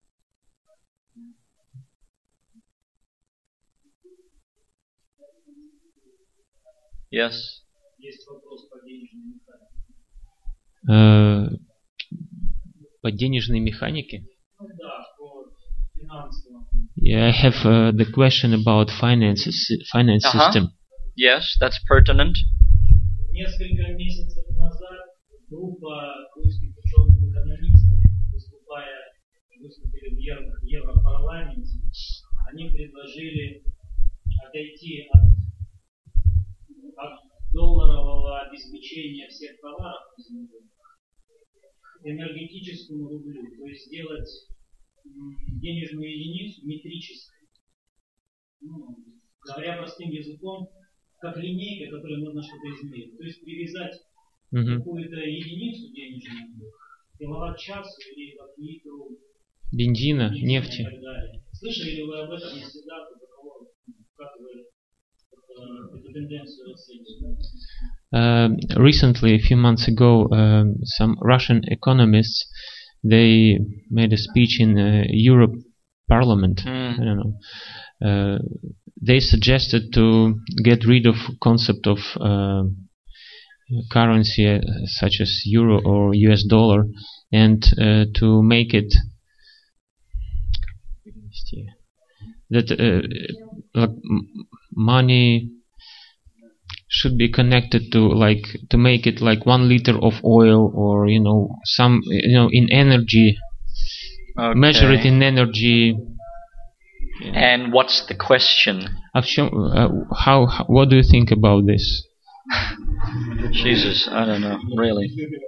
Yes. Есть вопрос по денежной механике. Uh, по денежной механике? Да, по финансовому. Yeah, I have uh, the question about finances, finance Uh-huh. system. Yes, that's pertinent. Несколько месяцев назад группа русских ученых-экономистов, выступая, выступили в Евро- Европарламенте, они предложили отойти от, от долларового обеспечения всех товаров к энергетическому рублю, то есть сделать м, денежную единицу метрической. Ну, говоря простым языком, как линейка, которой можно что-то измерить. То есть привязать Мгм. какую-то единицу денежную к киловатт-часу или как литру Бензина, бензина нефти. и так далее. Слышали ли вы об этом, если да, то каково, как вы э, эту тенденцию оцените? Uh, recently, a few months ago, um, some Russian economists, they made a speech in uh, Europe Parliament. Mm. I don't know. Uh, they suggested to get rid of concept of uh, currency uh, such as euro or U S dollar, and uh, to make it that uh, like money should be connected to like to make it like one liter of oil, or you know some you know in energy, Okay. measure it in energy. And what's the question? А в чем, uh, how, how what do you think about this? Jesus, I don't know, really.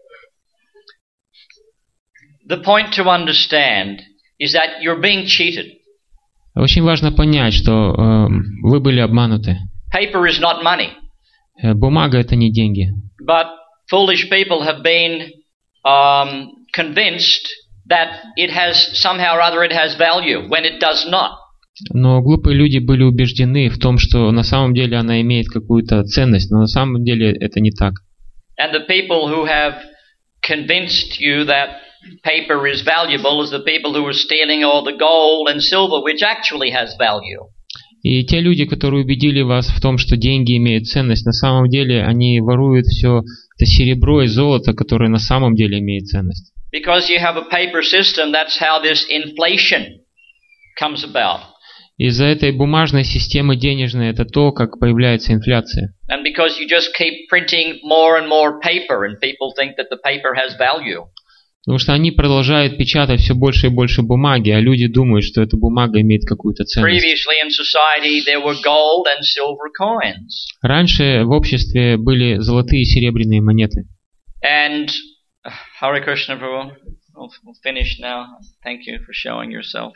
The point to understand is that you're being cheated. Очень важно понять, что э, вы были обмануты. Paper is not money, Э, Бумага это не деньги. but foolish people have been um, convinced that it has somehow or other it has value when it does not. Но глупые люди были убеждены в том, что на самом деле она имеет какую-то ценность, но на самом деле это не так. And the people who have convinced you that paper is valuable is the people who are stealing all the gold and silver, which actually has value. И те люди, которые убедили вас в том, что деньги имеют ценность, на самом деле они воруют все это серебро и золото, которое на самом деле имеет ценность. Because you have a paper system, that's how this inflation comes about. Из-за этой бумажной системы денежной это то, как появляется инфляция. And because you just keep printing more and more paper and people think that the paper has value. Потому что они продолжают печатать все больше и больше бумаги, а люди думают, что эта бумага имеет какую-то ценность. Previously in society there were gold and silver coins. Раньше в обществе были золотые и серебряные монеты. And uh, Hare Krishna Prabhu, we'll, we'll finish now. Thank you for showing yourself.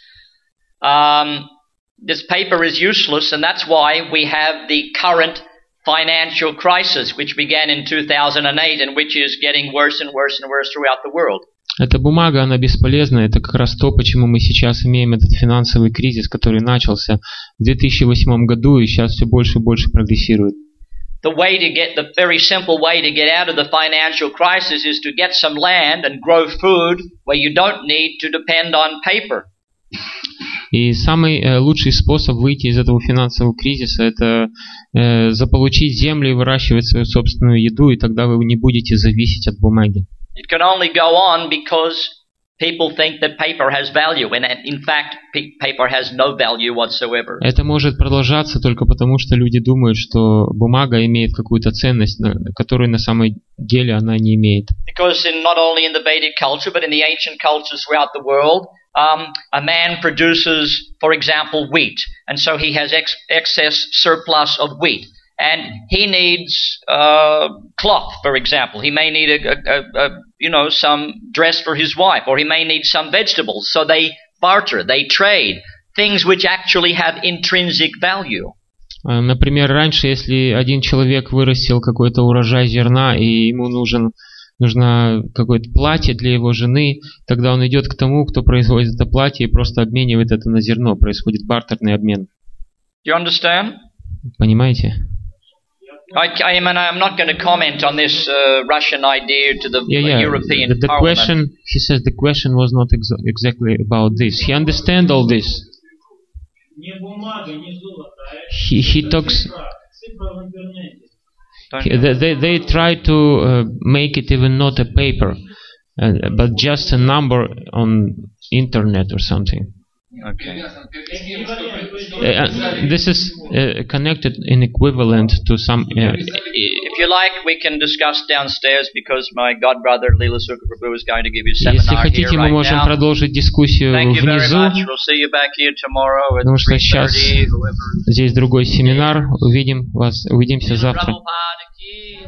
Um, this paper is useless, and that's why we have the current financial crisis, which began in two thousand eight and which is getting worse and worse and worse throughout the world. Эта бумага, она бесполезна. Это как раз то, почему мы сейчас имеем этот финансовый кризис, который начался в две тысячи восьмом году и сейчас все больше и больше прогрессирует. The way to get, the very simple way to get out of the financial crisis is to get some land and grow food where you don't need to depend on paper. И самый э, лучший способ выйти из этого финансового кризиса – это э, заполучить землю и выращивать свою собственную еду, и тогда вы не будете зависеть от бумаги. It can only go on because people think that paper has value, and in fact, paper has no value whatsoever. Это может продолжаться только потому, что люди думают, что бумага имеет какую-то ценность, которую на самом деле она не имеет. Because in not only in the Vedic culture, but in the ancient cultures throughout the world, um, a man produces, for example, wheat, and so he has ex- excess surplus of wheat. And he needs uh, cloth, for example. He may need a, a, a, a, you know, some dress for his wife, or he may need some vegetables. So they barter, they trade things which actually have intrinsic value. Например, раньше, если один человек вырастил какой-то урожай зерна и ему нужен нужно какое-то платье для его жены, тогда он идет к тому, кто производит это платье, и просто обменивает это на зерно. Происходит бартерный обмен. You understand? Понимаете? I, I mean, I'm not going to comment on this uh, Russian idea to the yeah, yeah. European the, the Parliament. question, he says the question was not ex- exactly about this. He understands all this. He, he talks... He, they, they, they try to uh, make it even not a paper, uh, but just a number on internet or something. Okay. Uh, this is uh, connected in equivalent to some... Uh, If you like, we can discuss downstairs because my godbrother Leela Sukha Prabhu is going to give you a Если seminar here хотите, мы right можем now. продолжить дискуссию Thank you very внизу, much. We'll see you back here tomorrow at потому что сейчас three thirty. Whoever. здесь другой семинар. Увидим вас, увидимся завтра. Prabhupada ki